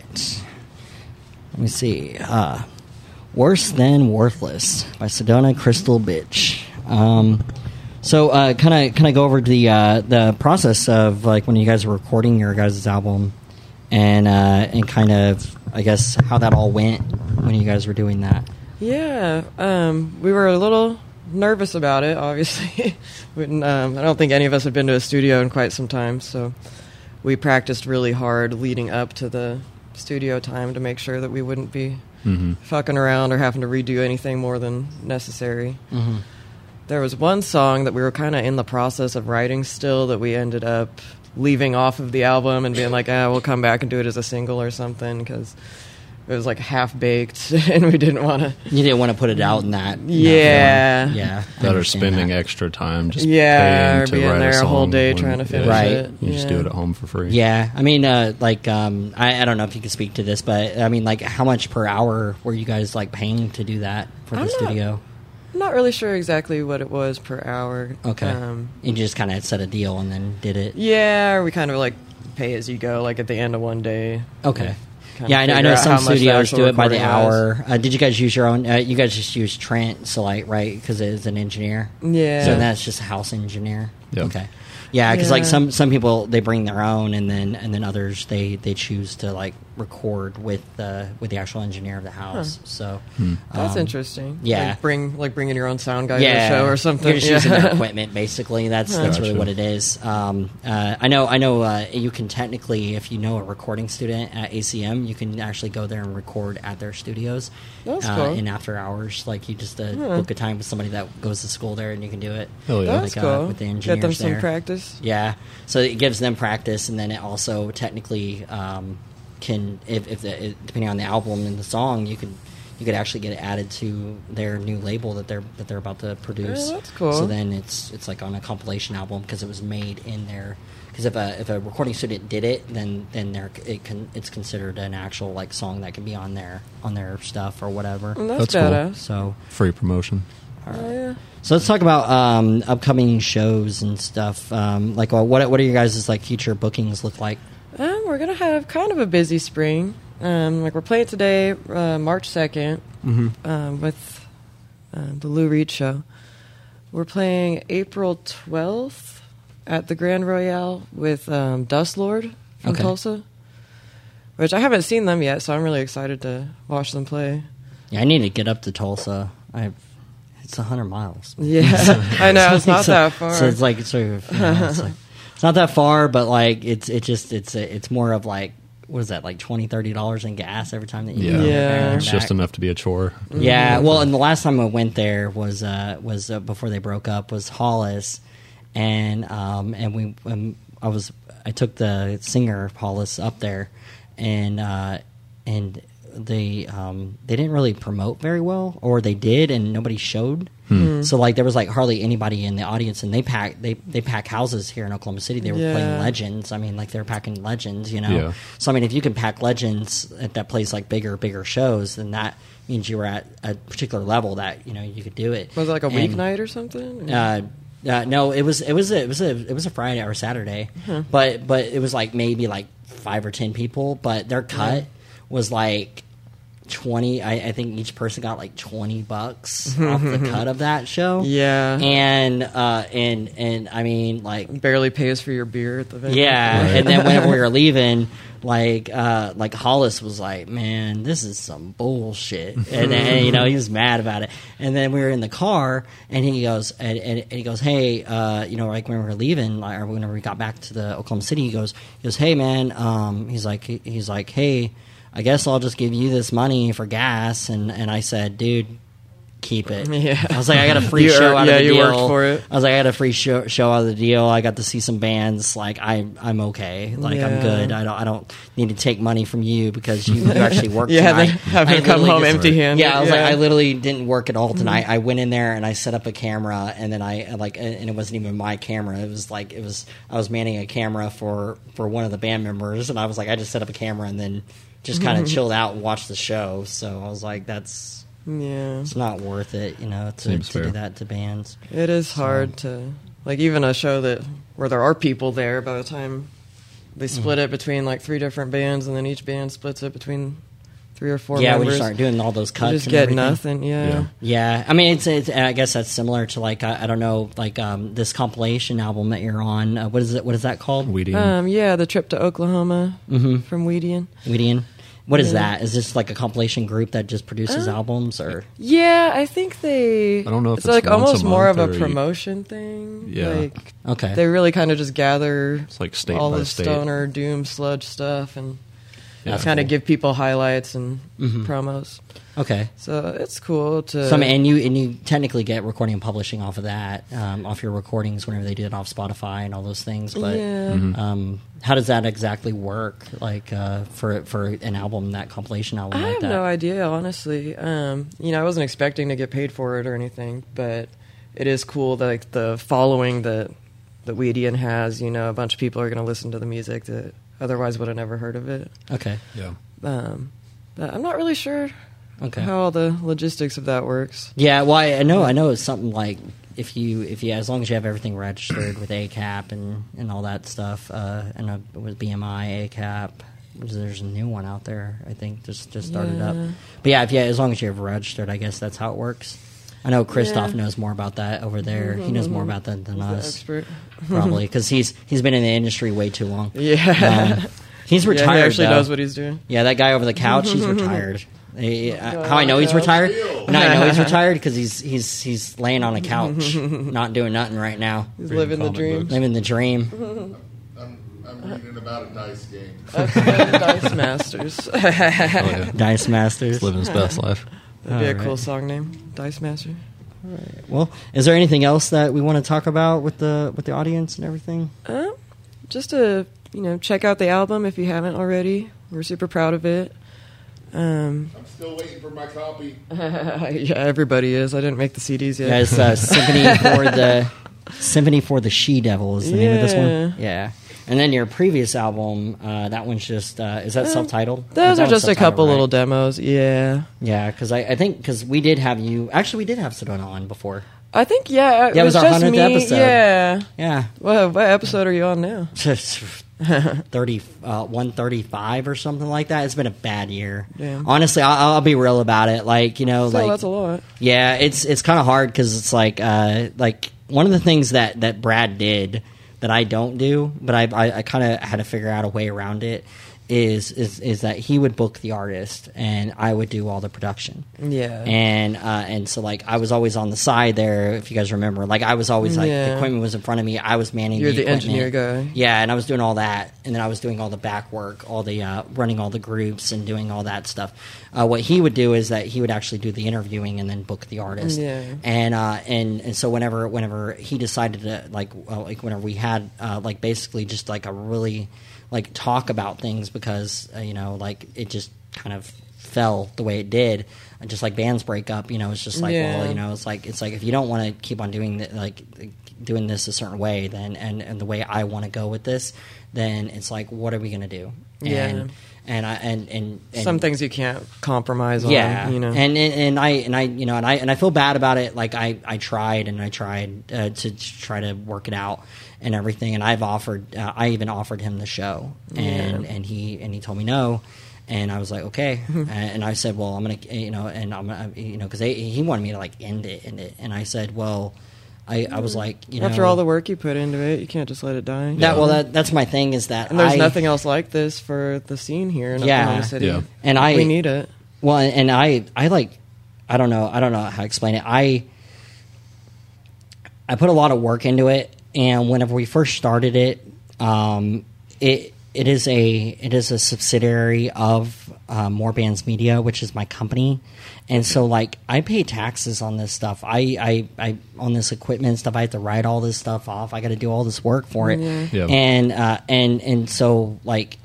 Let me see. Uh, Worse Than Worthless by Sedona Crystal Bitch. Um, so, kind of, kind of go over the uh, the process of like when you guys were recording your guys' album, and uh, and kind of, I guess, how that all went when you guys were doing that. Yeah, um, we were a little nervous about it, obviously. When, um, I don't think any of us had been to a studio in quite some time, so we practiced really hard leading up to the studio time to make sure that we wouldn't be Mm-hmm. fucking around or having to redo anything more than necessary. Mm-hmm. There was one song that we were kind of in the process of writing still that we ended up leaving off of the album and being like, ah, we'll come back and do it as a single or something, because it was like half baked and we didn't want to. You didn't want to put it out in that. in that Yeah. form. yeah. I That are understand spending that. extra time just Yeah, paying or to being write there a a whole song day when- trying to finish Right. it. You just do Yeah. it at home for free. Yeah, I mean, uh, like, um, I, I don't know if you can speak to this, but I mean, like, how much per hour were you guys like paying to do that for the I'm not- studio? I'm not really sure exactly what it was per hour. Okay, Um, you just kind of set a deal and then did it. yeah, or we kind of like pay as you go, like at the end of one day. Okay. Kind Yeah, of I, I figure know out some how much the studios actual do it by the recording was. hour. Uh, did you guys use your own? Uh, you guys just use Trent, so like, right? Because it's an engineer. Yeah. So that's just a house engineer. Yep. Okay. Yeah, because like Yeah. some some people they bring their own, and then and then others they, they choose to like record with the with the actual engineer of the house. So That's um, interesting. yeah. Like bring like bringing your own sound guy yeah, to the show or something. You're just yeah. using their equipment, basically. That's that's really Gotcha. what it is. Um, uh, I know. I know. Uh, you can technically, if you know a recording student at A C M, you can actually go there and record at their studios. That's uh, cool. in after hours. Like you just uh, book a time with somebody that goes to school there, and you can do it. Hell yeah. That's like, uh, cool. with the Get them engineers some there. practice. Yeah, so it gives them practice, and then it also technically um, can, if, if the, it, depending on the album and the song, you could you could actually get it added to their new label that they're that they're about to produce. Yeah, that's cool. So then it's it's like on a compilation album because it was made in their. Because if a if a recording student did it, then then they're, it can it's considered an actual like song that can be on their on their stuff or whatever. And that's, That's cool. badass. So. Free promotion. Oh, yeah. So let's talk about um, upcoming shows and stuff. Um, like, well, what what are your guys' like future bookings look like? Um, we're gonna have kind of a busy spring. Um, like we're playing today, uh, March second, Mm-hmm. um, with uh, the Lou Reed show. We're playing April twelfth at the Grand Royale with um, Dust Lord from Okay. Tulsa, which I haven't seen them yet, so I'm really excited to watch them play. Yeah, I need to get up to Tulsa. I it's a hundred miles. Yeah, I know it's not so, that far. So it's like sort of you know, it's, like, it's not that far, but like it's it just it's a, it's more of like what is that like twenty thirty dollars in gas every time that you Yeah. go Yeah. there and It's just back. enough to be a chore. Yeah, well, and the last time I went there was uh, was uh, before they broke up was Hollis, and um, and we um, I was I took the singer Hollis up there, and uh, and they um, they didn't really promote very well, or they did and nobody showed. So like there was like hardly anybody in the audience, and they pack they they pack houses here in Oklahoma City. They were Yeah. playing Legends. I mean, like they were packing Legends, you know. Yeah. So I mean, if you can pack Legends at that place like bigger bigger shows, then that means you were at a particular level that you know you could do it. Was it like a And, weeknight or something? Uh, uh, no, it was it was a, it was a it was a Friday or Saturday, but but it was like maybe like five or ten people, but their cut was like twenty. I, I think each person got like twenty bucks off the cut of that show. Yeah. and uh, and and I mean like Barely pays for your beer at the venue. yeah, and then whenever we were leaving, like uh, like Hollis was like, "Man, this is some bullshit," and then you know he was mad about it. And then we were in the car, and he goes, and, and, and he goes, "Hey, uh, you know, like when we were leaving, like, or whenever we got back to the Oklahoma City, he goes, he goes, hey man, um, he's like, he's like, hey, I guess I'll just give you this money for gas." And and I said, dude, keep it. Yeah. I was like, I got a free You show ear- out yeah, of the you deal. worked for it. I was like, I got a free show, show out of the deal. I got to see some bands. Like, I, I'm okay. Like, I'm Yeah. good. I don't, I don't need to take money from you because you, you actually worked Yeah, tonight. then have I him come literally home just- empty-handed. Yeah, I was like, Yeah. I literally didn't work at all tonight. I went in there and I set up a camera, and then I like, and it wasn't even my camera. It was like, it was, I was manning a camera for for one of the band members, and I was like, I just set up a camera and then just kind of chilled out and watched the show. So I was like, that's Yeah. it's not worth it, you know, to, Seems to fair. do that to bands. It is hard to, like, even a show that where there are people there. By the time they split it between like three different bands, and then each band splits it between three or four yeah, when members, you start doing all those you cuts, just and get everything. nothing. Yeah. Yeah. Yeah, I mean, it's, it's. I guess that's similar to like I, I don't know, like um, this compilation album that you're on. Uh, what is it? What is that called? Weedy. Um, yeah, the trip to Oklahoma Mhm. from Weedian. Weedian. What is Yeah. that? Is this like a compilation group that just produces Uh, albums, or Yeah, I think they. I don't know if it's, it's like once almost a more of month a or you- promotion thing. Yeah. like okay? they really kind of just gather It's like state all by the state. stoner doom sludge stuff and Yeah. kind of give people highlights and Mhm. promos. Okay. So it's cool to. So I mean, and you and you technically get recording and publishing off of that, um, off your recordings whenever they do it off Spotify and all those things. But yeah. Mhm. um, how does that exactly work? Like uh, for for an album, that compilation album, I like have that? no idea, honestly. Um, you know, I wasn't expecting to get paid for it or anything, but it is cool that like the following that that Weedian has. You know, a bunch of people are going to listen to the music that otherwise would have never heard of it. Okay. Yeah. Um, but I'm not really sure Okay. how all the logistics of that works. Yeah, well, I I know, I know it's something like if you, if you, as long as you have everything registered with A C A P and, and all that stuff, uh, and uh, with B M I, A C A P, which there's a new one out there, I think, just just started up. Yeah. But yeah, if yeah, as long as you have registered, I guess that's how it works. I know Christoph Yeah. knows more about that over there. He knows more about that than He's the us, expert. probably, because he's he's been in the industry way too long. Yeah. Um, he's Yeah, retired. he actually though. knows what he's doing. Yeah, that guy over the couch, he's retired. He- uh, how I know he's Yeah. retired? No, I know he's retired because he's he's he's laying on a couch, not doing nothing right now, He's Reading living the comic dream. books. living the dream. I'm, I'm reading about a dice game. Dice Masters. Oh, yeah. Dice Masters. Living his best life. That'd be a Alright. cool song name, Dice Master. Well, is there anything else that we want to talk about with the with the audience and everything? Uh, just to you know, check out the album if you haven't already. We're super proud of it. Um, I'm still waiting for my copy. yeah, everybody is. I didn't make the C Ds yet. Guys, uh, Symphony for the Symphony for the She Devil is the name of this one. Yeah. And then your previous album, uh, that one's just uh, is that Uh, self-titled? Those That are one's just a self-titled, couple right? little demos. Yeah, Yeah, because I, I think because we did have you. Actually, we did have Sedona on before. I think yeah. It Yeah, it was, was our just hundredth me. episode. Yeah. Yeah. What, what episode are you on now? thirty, uh, one thirty-five or something like that. It's been a bad year. Damn. Honestly, I'll, I'll be real about it. Like you know, So like that's a lot. yeah, it's it's kind of hard because it's like uh, like one of the things that that Brad did that I don't do, but I I, I kind of had to figure out a way around it. Is, is is that he would book the artist and I would do all the production. Yeah. And uh, and so like I was always on the side there. If you guys remember, like I was always like the Yeah. equipment was in front of me. I was manning. You're the, the equipment. engineer guy. Yeah, and I was doing all that, and then I was doing all the back work, all the uh, running all the groups and doing all that stuff. Uh, what he would do is that he would actually do the interviewing and then book the artist. Yeah. And uh, and and so whenever whenever he decided to like well, like whenever we had uh, like basically just like a really like talk about things because uh, you know like it just kind of fell the way it did, and just like bands break up, you know, it's just like Yeah. well, you know, it's like it's like if you don't want to keep on doing that, like doing this a certain way, then and and the way I want to go with this, then it's like what are we gonna do? Yeah. And and I and and, and Some things you can't compromise yeah, on. You know. and, and and I and I you know and I and I feel bad about it. Like I, I tried and I tried uh, to try to work it out and everything. And I've offered. Uh, I even offered him the show, and Yeah. and he and he told me no. And I was like, okay. and, and I said, well, I'm gonna, you know, and I'm, gonna, you know, because he wanted me to like end it, end it. And I said, well, I, I was like, you know, After all the work you put into it, you can't just let it die. that. Well, that that's my thing is that And there's I, nothing else like this for the scene here in Yeah. Oklahoma City. Yeah. And I we need it. Well, and I, I like, I don't know, I don't know how to explain it. I, I put a lot of work into it, and whenever we first started it, um, it, it is a it is a subsidiary of uh, More Bands Media, which is my company, and so like I pay taxes on this stuff. I, I, I on this equipment and stuff. I have to write all this stuff off. I got to do all this work for it, Yeah. Yeah. and uh, and and so like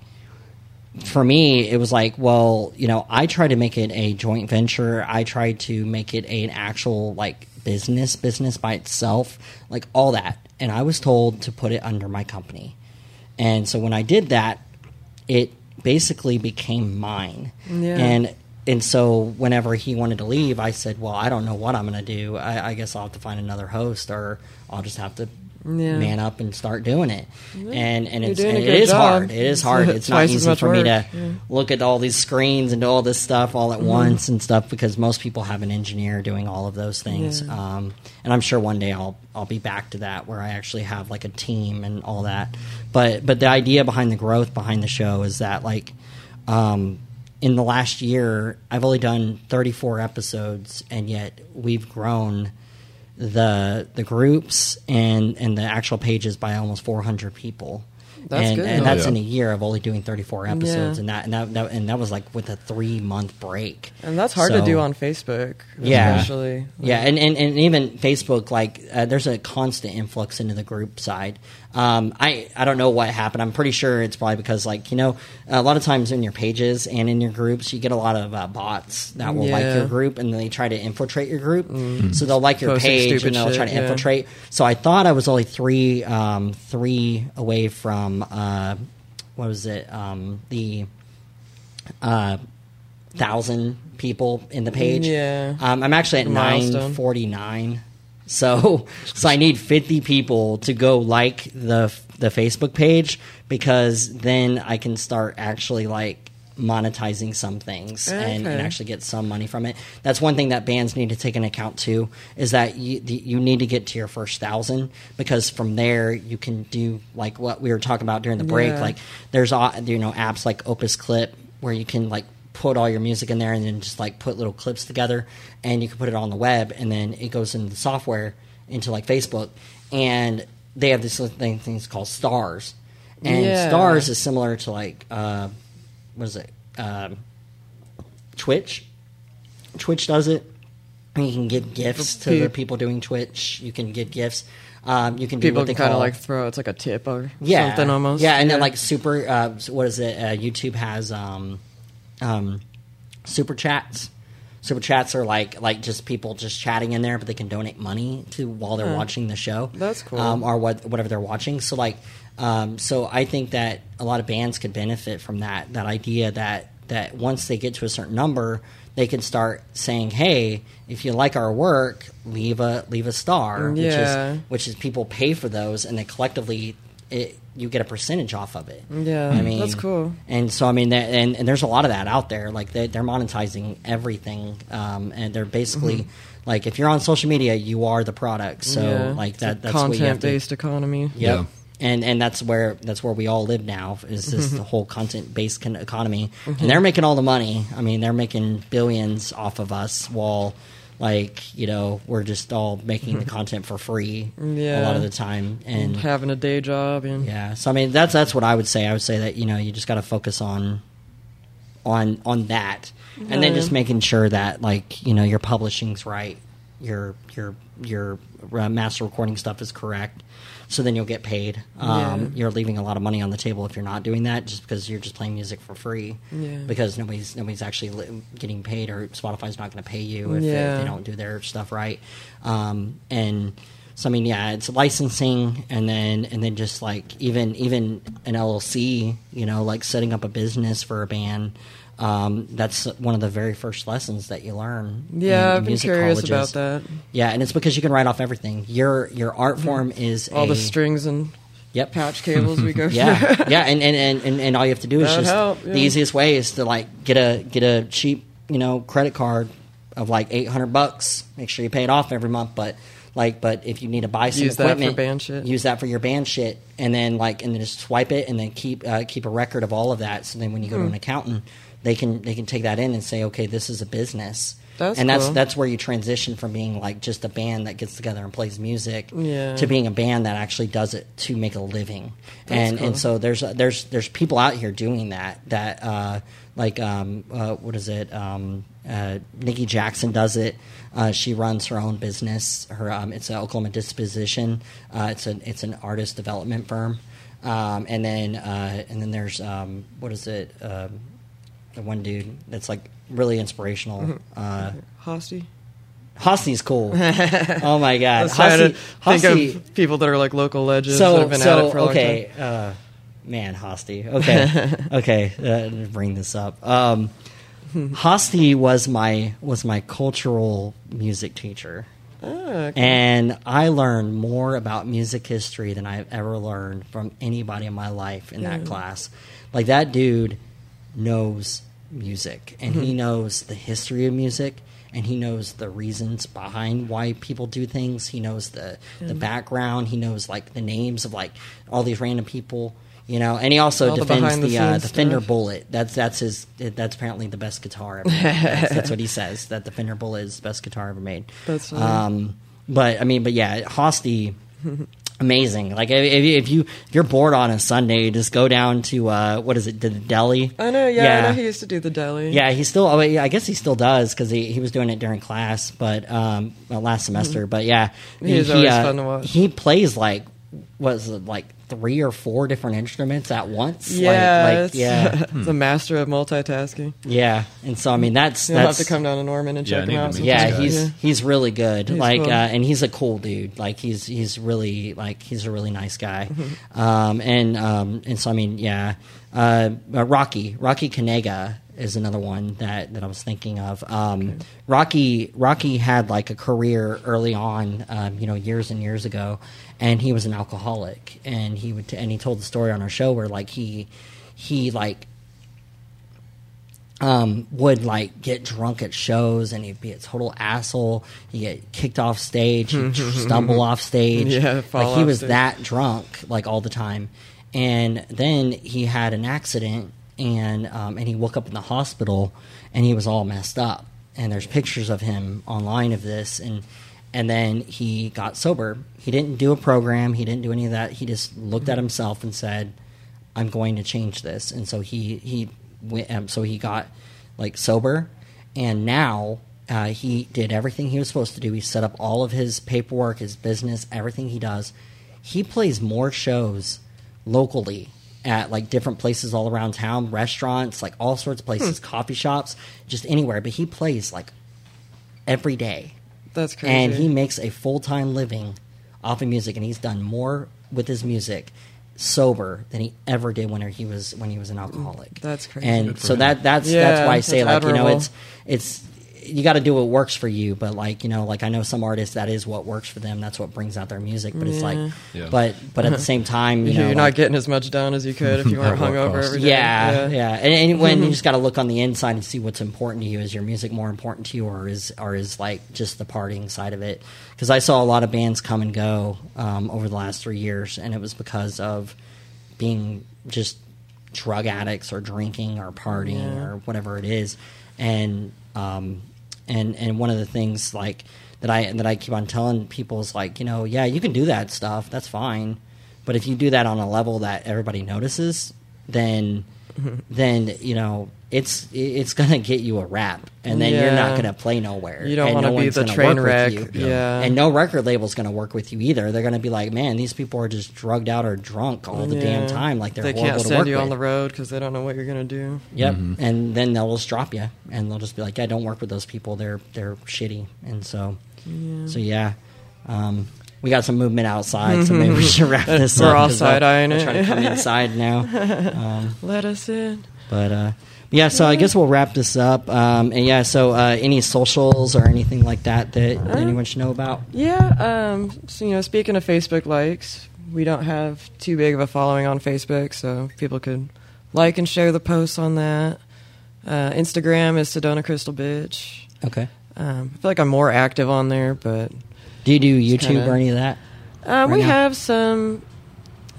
for me, it was like, well, you know, I try to make it a joint venture. I try to make it a, an actual like business business by itself, like all that. And I was told to put it under my company. And so when I did that, it basically became mine. Yeah. And and so whenever he wanted to leave, I said, well, I don't know what I'm going to do. I, I guess I'll have to find another host, or I'll just have to Yeah. man up and start doing it. And and You're it's doing a and it good is job. hard. It is hard. It's not Twice as easy much for me work. to Yeah. look at all these screens and do all this stuff all at Mm-hmm. once and stuff, because most people have an engineer doing all of those things. Yeah. Um, and I'm sure one day I'll I'll be back to that where I actually have like a team and all that. But but the idea behind the growth behind the show is that like um, in the last year I've only done thirty-four episodes, and yet we've grown the the groups and and the actual pages by almost four hundred people. That's and, good. and Oh, that's yeah. in a year of only doing thirty-four episodes, Yeah. and that and that, that and that was like with a three month break. And that's hard to So- do on Facebook, Yeah. especially. Yeah, and, and, and even Facebook, like uh, there's a constant influx into the group side. Um, I I don't know what happened. I'm pretty sure it's probably because, like, you know, a lot of times in your pages and in your groups, you get a lot of uh, bots that will like Yeah. your group, and they try to infiltrate your group. So they'll like your Posting page stupid and they'll shit, try to yeah. infiltrate. So I thought I was only three um, three away from uh, what was it um, the uh, thousand people in the page. Yeah. Um, I'm actually at Milestone. nine forty-nine. So, so I need fifty people to go like the the Facebook page, because then I can start actually like monetizing some things and, Okay. and actually get some money from it. That's one thing that bands need to take into account too, is that you the- you need to get to your first thousand, because from there you can do like what we were talking about during the break. Yeah. Like there's uh, you know apps like Opus Clip where you can like put all your music in there and then just like put little clips together, and you can put it on the web, and then it goes into the software into like Facebook, and they have this thing things called stars, and Yeah. stars is similar to like uh, what is it um, Twitch. Twitch does it. And you can give gifts to the Peop- people doing Twitch. You can give gifts. Um, you can do People what they can kind of call like throw it's like a tip or yeah, something almost. Yeah, and then like super, uh, what is it? Uh, YouTube has um, um, super chats. Super chats are like like just people just chatting in there, but they can donate money to while they're Huh. watching the show. That's cool. Um, or what whatever they're watching. So like, um, so I think that a lot of bands could benefit from that. That idea that that once they get to a certain number, they can start saying, "Hey, if you like our work, leave a leave a star," which Yeah. is which is people pay for those, and then collectively it, you get a percentage off of it. Yeah, I mean that's cool. And so I mean, that, and, and there's a lot of that out there. Like they, they're monetizing everything, um, and they're basically like if you're on social media, you are the product. So Yeah. like It's that, a that's what you have to. content-based economy. Yep. Yeah. And and that's where that's where we all live now, is this Mm-hmm. the whole content based con- economy, and they're making all the money. I mean, they're making billions off of us, while like you know we're just all making the content for free a Yeah. lot of the time. And Having a day job and yeah, so I mean that's that's what I would say. I would say that you know you just got to focus on on on that, and then Yeah. just making sure that like you know your publishing's right, your your your uh, master recording stuff is correct. So then you'll get paid. Um, Yeah. You're leaving a lot of money on the table if you're not doing that, just because you're just playing music for free. Yeah. Because nobody's nobody's actually li- getting paid, or Spotify's not going to pay you if, they, Yeah. if they don't do their stuff right. Um, and so I mean, yeah, it's licensing, and then and then just like even even an L L C, you know, like setting up a business for a band. Um, that's one of the very first lessons that you learn. Yeah, in I've been music curious colleges. about that. Yeah, and it's because you can write off everything. Your your art form is All a, the strings and Yep. patch cables we go through. Yeah, yeah, and, and, and, and, and all you have to do is That'd just help, yeah. the easiest way is to like get a get a cheap you know credit card of like eight hundred bucks. Make sure you pay it off every month, but like but if you need to buy some Use that for equipment, band shit. use that for your band shit, and then like and then just swipe it and then keep uh, keep a record of all of that. So then when you go Hmm. to an accountant they can they can take that in and say, okay, this is a business. That's and that's cool. that's where you transition from being like just a band that gets together and plays music Yeah. to being a band that actually does it to make a living. That's and cool. and so there's there's there's people out here doing that that uh, like um, uh, what is it? Um, uh, Nikki Jackson does it. Uh, she runs her own business. Her um, it's an Oklahoma Disposition. Uh, it's an it's an artist development firm. Um, and then uh, and then there's um, what is it? Um, the one dude that's like really inspirational. Uh, Hosty. Hosty's cool. Oh my I god, was trying to Hosty. think Hosty of people that are like local legends so that have been so at it for a long okay, time. uh, man, Hosty. Okay, okay. Uh, bring this up. Um, Hosty was my was my cultural music teacher. Ah, okay. And I learned more about music history than I've ever learned from anybody in my life in that class. Like, that dude knows music, and he knows the history of music, and he knows the reasons behind why people do things. He knows the, the background. He knows, like, the names of, like, all these random people. You know, and he also All the defends the, behind-the-scenes uh, the Fender stuff. Bullet. That's that's his. That's apparently the best guitar ever made. that's, that's what he says. That the Fender Bullet is the best guitar ever made. That's funny. um, but I mean, but yeah, Hosty, amazing. Like if, if you if you're bored on a Sunday, just go down to uh, what is it, the deli? I know, yeah, I know he used to do the deli. Yeah, he still. Oh, yeah, I guess he still does because he, he was doing it during class, but um, well, last semester. But yeah, He is always fun to watch. He plays like what is it, like three or four different instruments at once. Yeah, like, like it's, yeah, it's a master of multitasking. yeah. And so I mean, that's You'll that's have to come down to Norman and Yeah, I check need him to out. meet yeah, this guy. he's Yeah. he's really good. He's like, cool. uh, and he's a cool dude. Like, he's he's really like he's a really nice guy. Mm-hmm. Um, and um, and so I mean, yeah, uh, uh, Rocky Rocky Kanega is another one that, that I was thinking of. Um, Rocky Rocky had like a career early on, um, you know, years and years ago, and he was an alcoholic, and he would t- and he told the story on our show where like he he like. Um, would like get drunk at shows, and he'd be a total asshole. He'd get kicked off stage, he'd stumble off stage. Yeah, fall like he off was stage. that drunk like all the time. And then he had an accident, and um, and he woke up in the hospital, and he was all messed up. And there's pictures of him online of this, and and then he got sober. He didn't do a program. He didn't do any of that. He just looked at himself and said, "I'm going to change this." And so he he went, um, so he got like sober, and now uh, he did everything he was supposed to do. He set up all of his paperwork, his business, everything he does. He plays more shows locally at like different places all around town, restaurants, like all sorts of places, Hmm. coffee shops, just anywhere. But he plays like every day, That's crazy. and he makes a full time living off of music. And he's done more with his music sober than he ever did when he was when he was an alcoholic. That's crazy. And Good for so him. that that's Yeah, that's why I say that's like you know admirable. it's it's you got to do what works for you, but like you know like I know some artists that is what works for them. That's what brings out their music. But it's like, Yeah. but but at the same time, you You're know, not like, getting as much done as you could if you weren't At what hungover cost? every day. yeah, yeah, And, and when you just got to look on the inside and see what's important to you. Is your music more important to you, or is or is like just the partying side of it? Because I saw a lot of bands come and go um, over the last three years, and it was because of being just drug addicts or drinking or partying Yeah. or whatever it is. And um, and and one of the things like that I that I keep on telling people is like, you know, yeah, you can do that stuff, that's fine, but if you do that on a level that everybody notices, then then you know it's it's gonna get you a rap, and then you're not Yeah. gonna play nowhere. You don't and want to no be one's the gonna train work wreck. with you. Yeah. And no record label's going to work with you either. They're going to be like, man, these people are just drugged out or drunk all the damn Yeah. time. Like they're they horrible can't to send work you with. on the road because they don't know what you're going to do. Yep. And then they'll just drop you, and they'll just be like, yeah, don't work with those people. They're they're shitty. And so, so yeah. Um, we got some movement outside, so maybe we should wrap this We're up. all 'cause they'll- side-eyeing they'll it. try to come inside now. Um, Let us in. but uh, yeah, so I guess we'll wrap this up. Um, and yeah, so uh, any socials or anything like that that Uh, anyone should know about? Yeah, um, so, you know, speaking of Facebook likes, we don't have too big of a following on Facebook, so people could like and share the posts on that. Uh, Instagram is Sedona Crystal Bitch. Okay. Um, I feel like I'm more active on there, but Do you do YouTube kinda- or any of that? um, Right we now? have some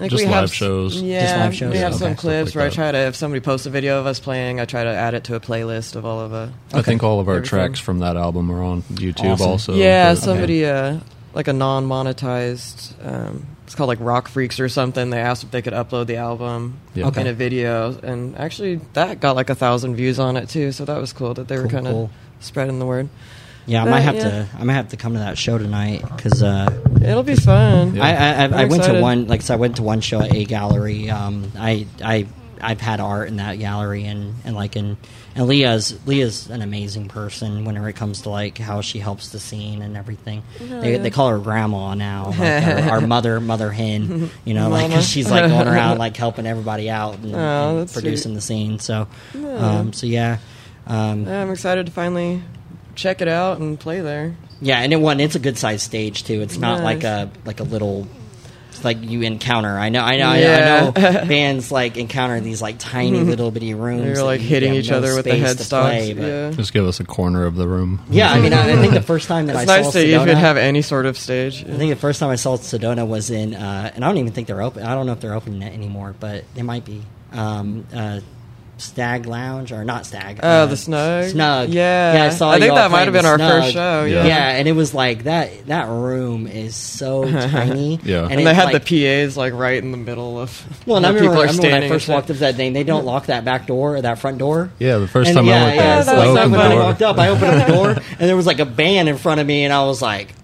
Like Just we live have, s- shows. Yeah, Just live shows? we have Okay. some Stuff clips like where I that. try to, if somebody posts a video of us playing, I try to add it to a playlist of all of uh I think all of our Everything. tracks from that album are on YouTube Awesome. also. yeah, but- somebody uh, like a non-monetized. Um, it's called like Rock Freaks or something. They asked if they could upload the album Yeah. Okay. in a video, and actually that got like a thousand views on it too. So that was cool that they were Cool, kind of cool. spreading the word. Yeah, I But, might have yeah. to. I might have to come to that show tonight because uh, It'll be fun. Yeah. I I, I, I'm I went to excited. one like so I went to one show at A Gallery. Um, I I I've had art in that gallery and, and like in and Leah's Leah's an amazing person whenever it comes to like how she helps the scene and everything. They yeah. they call her grandma now, like our, our mother mother hen. You know, like Mama. 'cause she's like going around like helping everybody out and, Oh, and that's producing sweet. the scene. So Yeah. um, so yeah. Um, Yeah, I'm excited to finally check it out and play there. Yeah, and it one it's a good sized stage too. It's not Nice. like a like a little it's like you encounter. I know I know Yeah. I know bands like encounter these like tiny little bitty rooms. You're that like you hitting have each no other with the space to headstocks. play, but- Yeah. Just give us a corner of the room. Yeah, I mean I, I think the first time that It's I nice saw to Sedona, even have any sort of stage. I think the first time I saw Sedona was in uh, and I don't even think they're open. I don't know if they're open anymore, but they might be. Um, uh, Stag Lounge or not Stag? Oh, uh, the Snug? Snug. Yeah. yeah. I saw. I think y'all that might have playing been the our first Snug. show, yeah. Yeah. and it was like that. That room is so tiny. Yeah. And, it's they had like, the P As like right in the middle of. Well, and I where remember, I people are remember when I standing first and walked up to that thing. They don't lock that back door or that front door. Yeah, the first And time yeah, I went yeah, there, that so was I like, so opened when the I door. walked up, I opened up the door, and there was like a band in front of me, and I was like,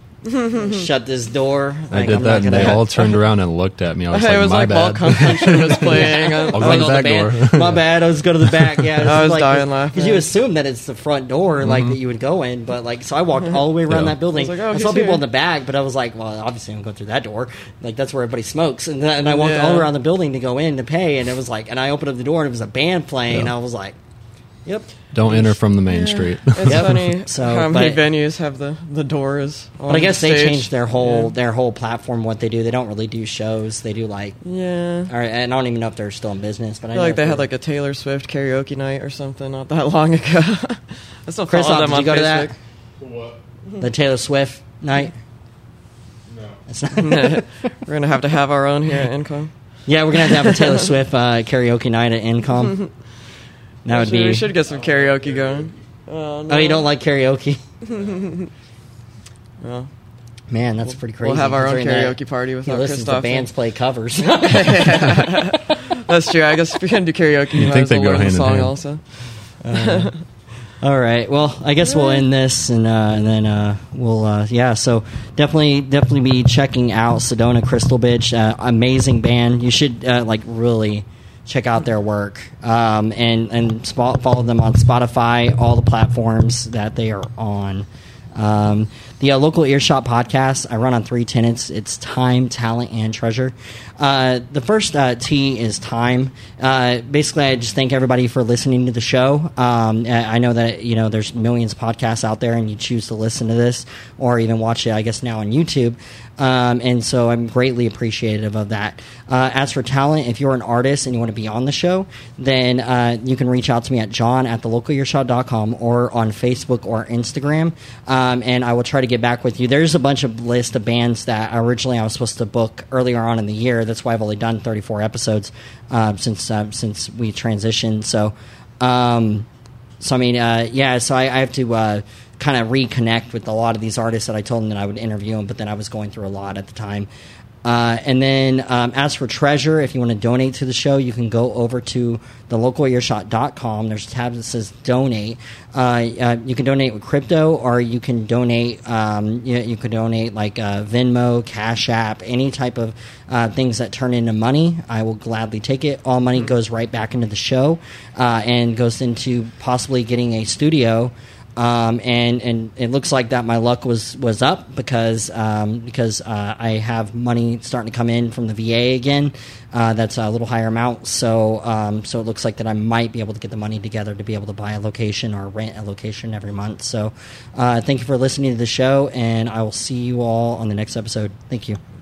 "Shut this door!" I Like, did I'm that, not and gonna- they all turned around and looked at me. I was it like, was my like Walt bad. Country was playing. I I'll go was to Like, the oh, back band- door. My bad. I was go to the back. Yeah, I was dying laughing. because you assume that it's the front door, like that you would go in, but like so I walked all the way around Yeah. that building. I was like, oh, I he's saw people here. in the back, but I was like, well, obviously I'm going through that door. Like that's where everybody smokes, and then and I walked Yeah. all around the building to go in to pay, and it was like, and I opened up the door and it was a band playing, Yeah. and I was like, yep. Don't enter from the main Yeah. street. It's Yep. funny So, how many but- venues have the, the doors on But I guess the they stage. changed their whole Yeah. their whole platform. What they do, they don't really do shows. They do like, Yeah. or, and I don't even know if they're still in business. But I, I feel know like they if had they're- like a Taylor Swift karaoke night or something not that long ago. I still Chris, follow did them you on go to Facebook. that? For what? the Taylor Swift night. No. It's not, We're gonna have to have our own here at Income. yeah, we're gonna have to have a Taylor Swift uh, karaoke night at Income. That would Should- be. We should get some karaoke going. Oh, no. Oh, you don't like karaoke? Well, Man, that's pretty crazy. we'll have our own considering that karaoke party He without listens to Christoph. bands play covers. That's true. I guess if you're gonna do karaoke, you You'd might think as well they'd go learn the hand in song hand. also. All right. Well, I guess we'll end this, and uh, and then uh, we'll uh, yeah. So definitely, definitely be checking out Sedona Crystal Bitch. Uh, amazing band. You should uh, like really check out their work, um, and and spot, follow them on Spotify, all the platforms that they are on. Um, the uh, local Earshot podcast I run on three tenets. It's time, talent, and treasure. Uh, the first uh, T is time. Uh, basically, I just thank everybody for listening to the show. Um, I I know that you know there's millions of podcasts out there, and you choose to listen to this or even watch it. I guess now on YouTube. Um, and so I'm greatly appreciative of that. Uh, as for talent, if you're an artist and you want to be on the show, then uh, you can reach out to me at john at the local earshot dot com or on Facebook or Instagram, um, and I will try to get back with you. There's a bunch of list of bands that originally I was supposed to book earlier on in the year. That's why I've only done thirty-four episodes uh, since uh, since we transitioned. So, um, so I mean, uh, yeah. So I, I have to. Uh, kind of reconnect with a lot of these artists that I told them that I would interview them, but then I was going through a lot at the time. Uh, and then um, as for treasure, if you want to donate to the show, you can go over to the local earshot dot com. There's a tab that says donate. Uh, uh, you can donate with crypto, or you can donate. Um, you, you can donate like uh, Venmo, Cash App, any type of uh, things that turn into money. I will gladly take it. All money goes right back into the show uh, and goes into possibly getting a studio. Um, and, and it looks like that my luck was, was up because um, because uh, I have money starting to come in from the V A again. Uh, that's a little higher amount, so um, so it looks like that I might be able to get the money together to be able to buy a location or rent a location every month. So uh, thank you for listening to the show, and I will see you all on the next episode. Thank you.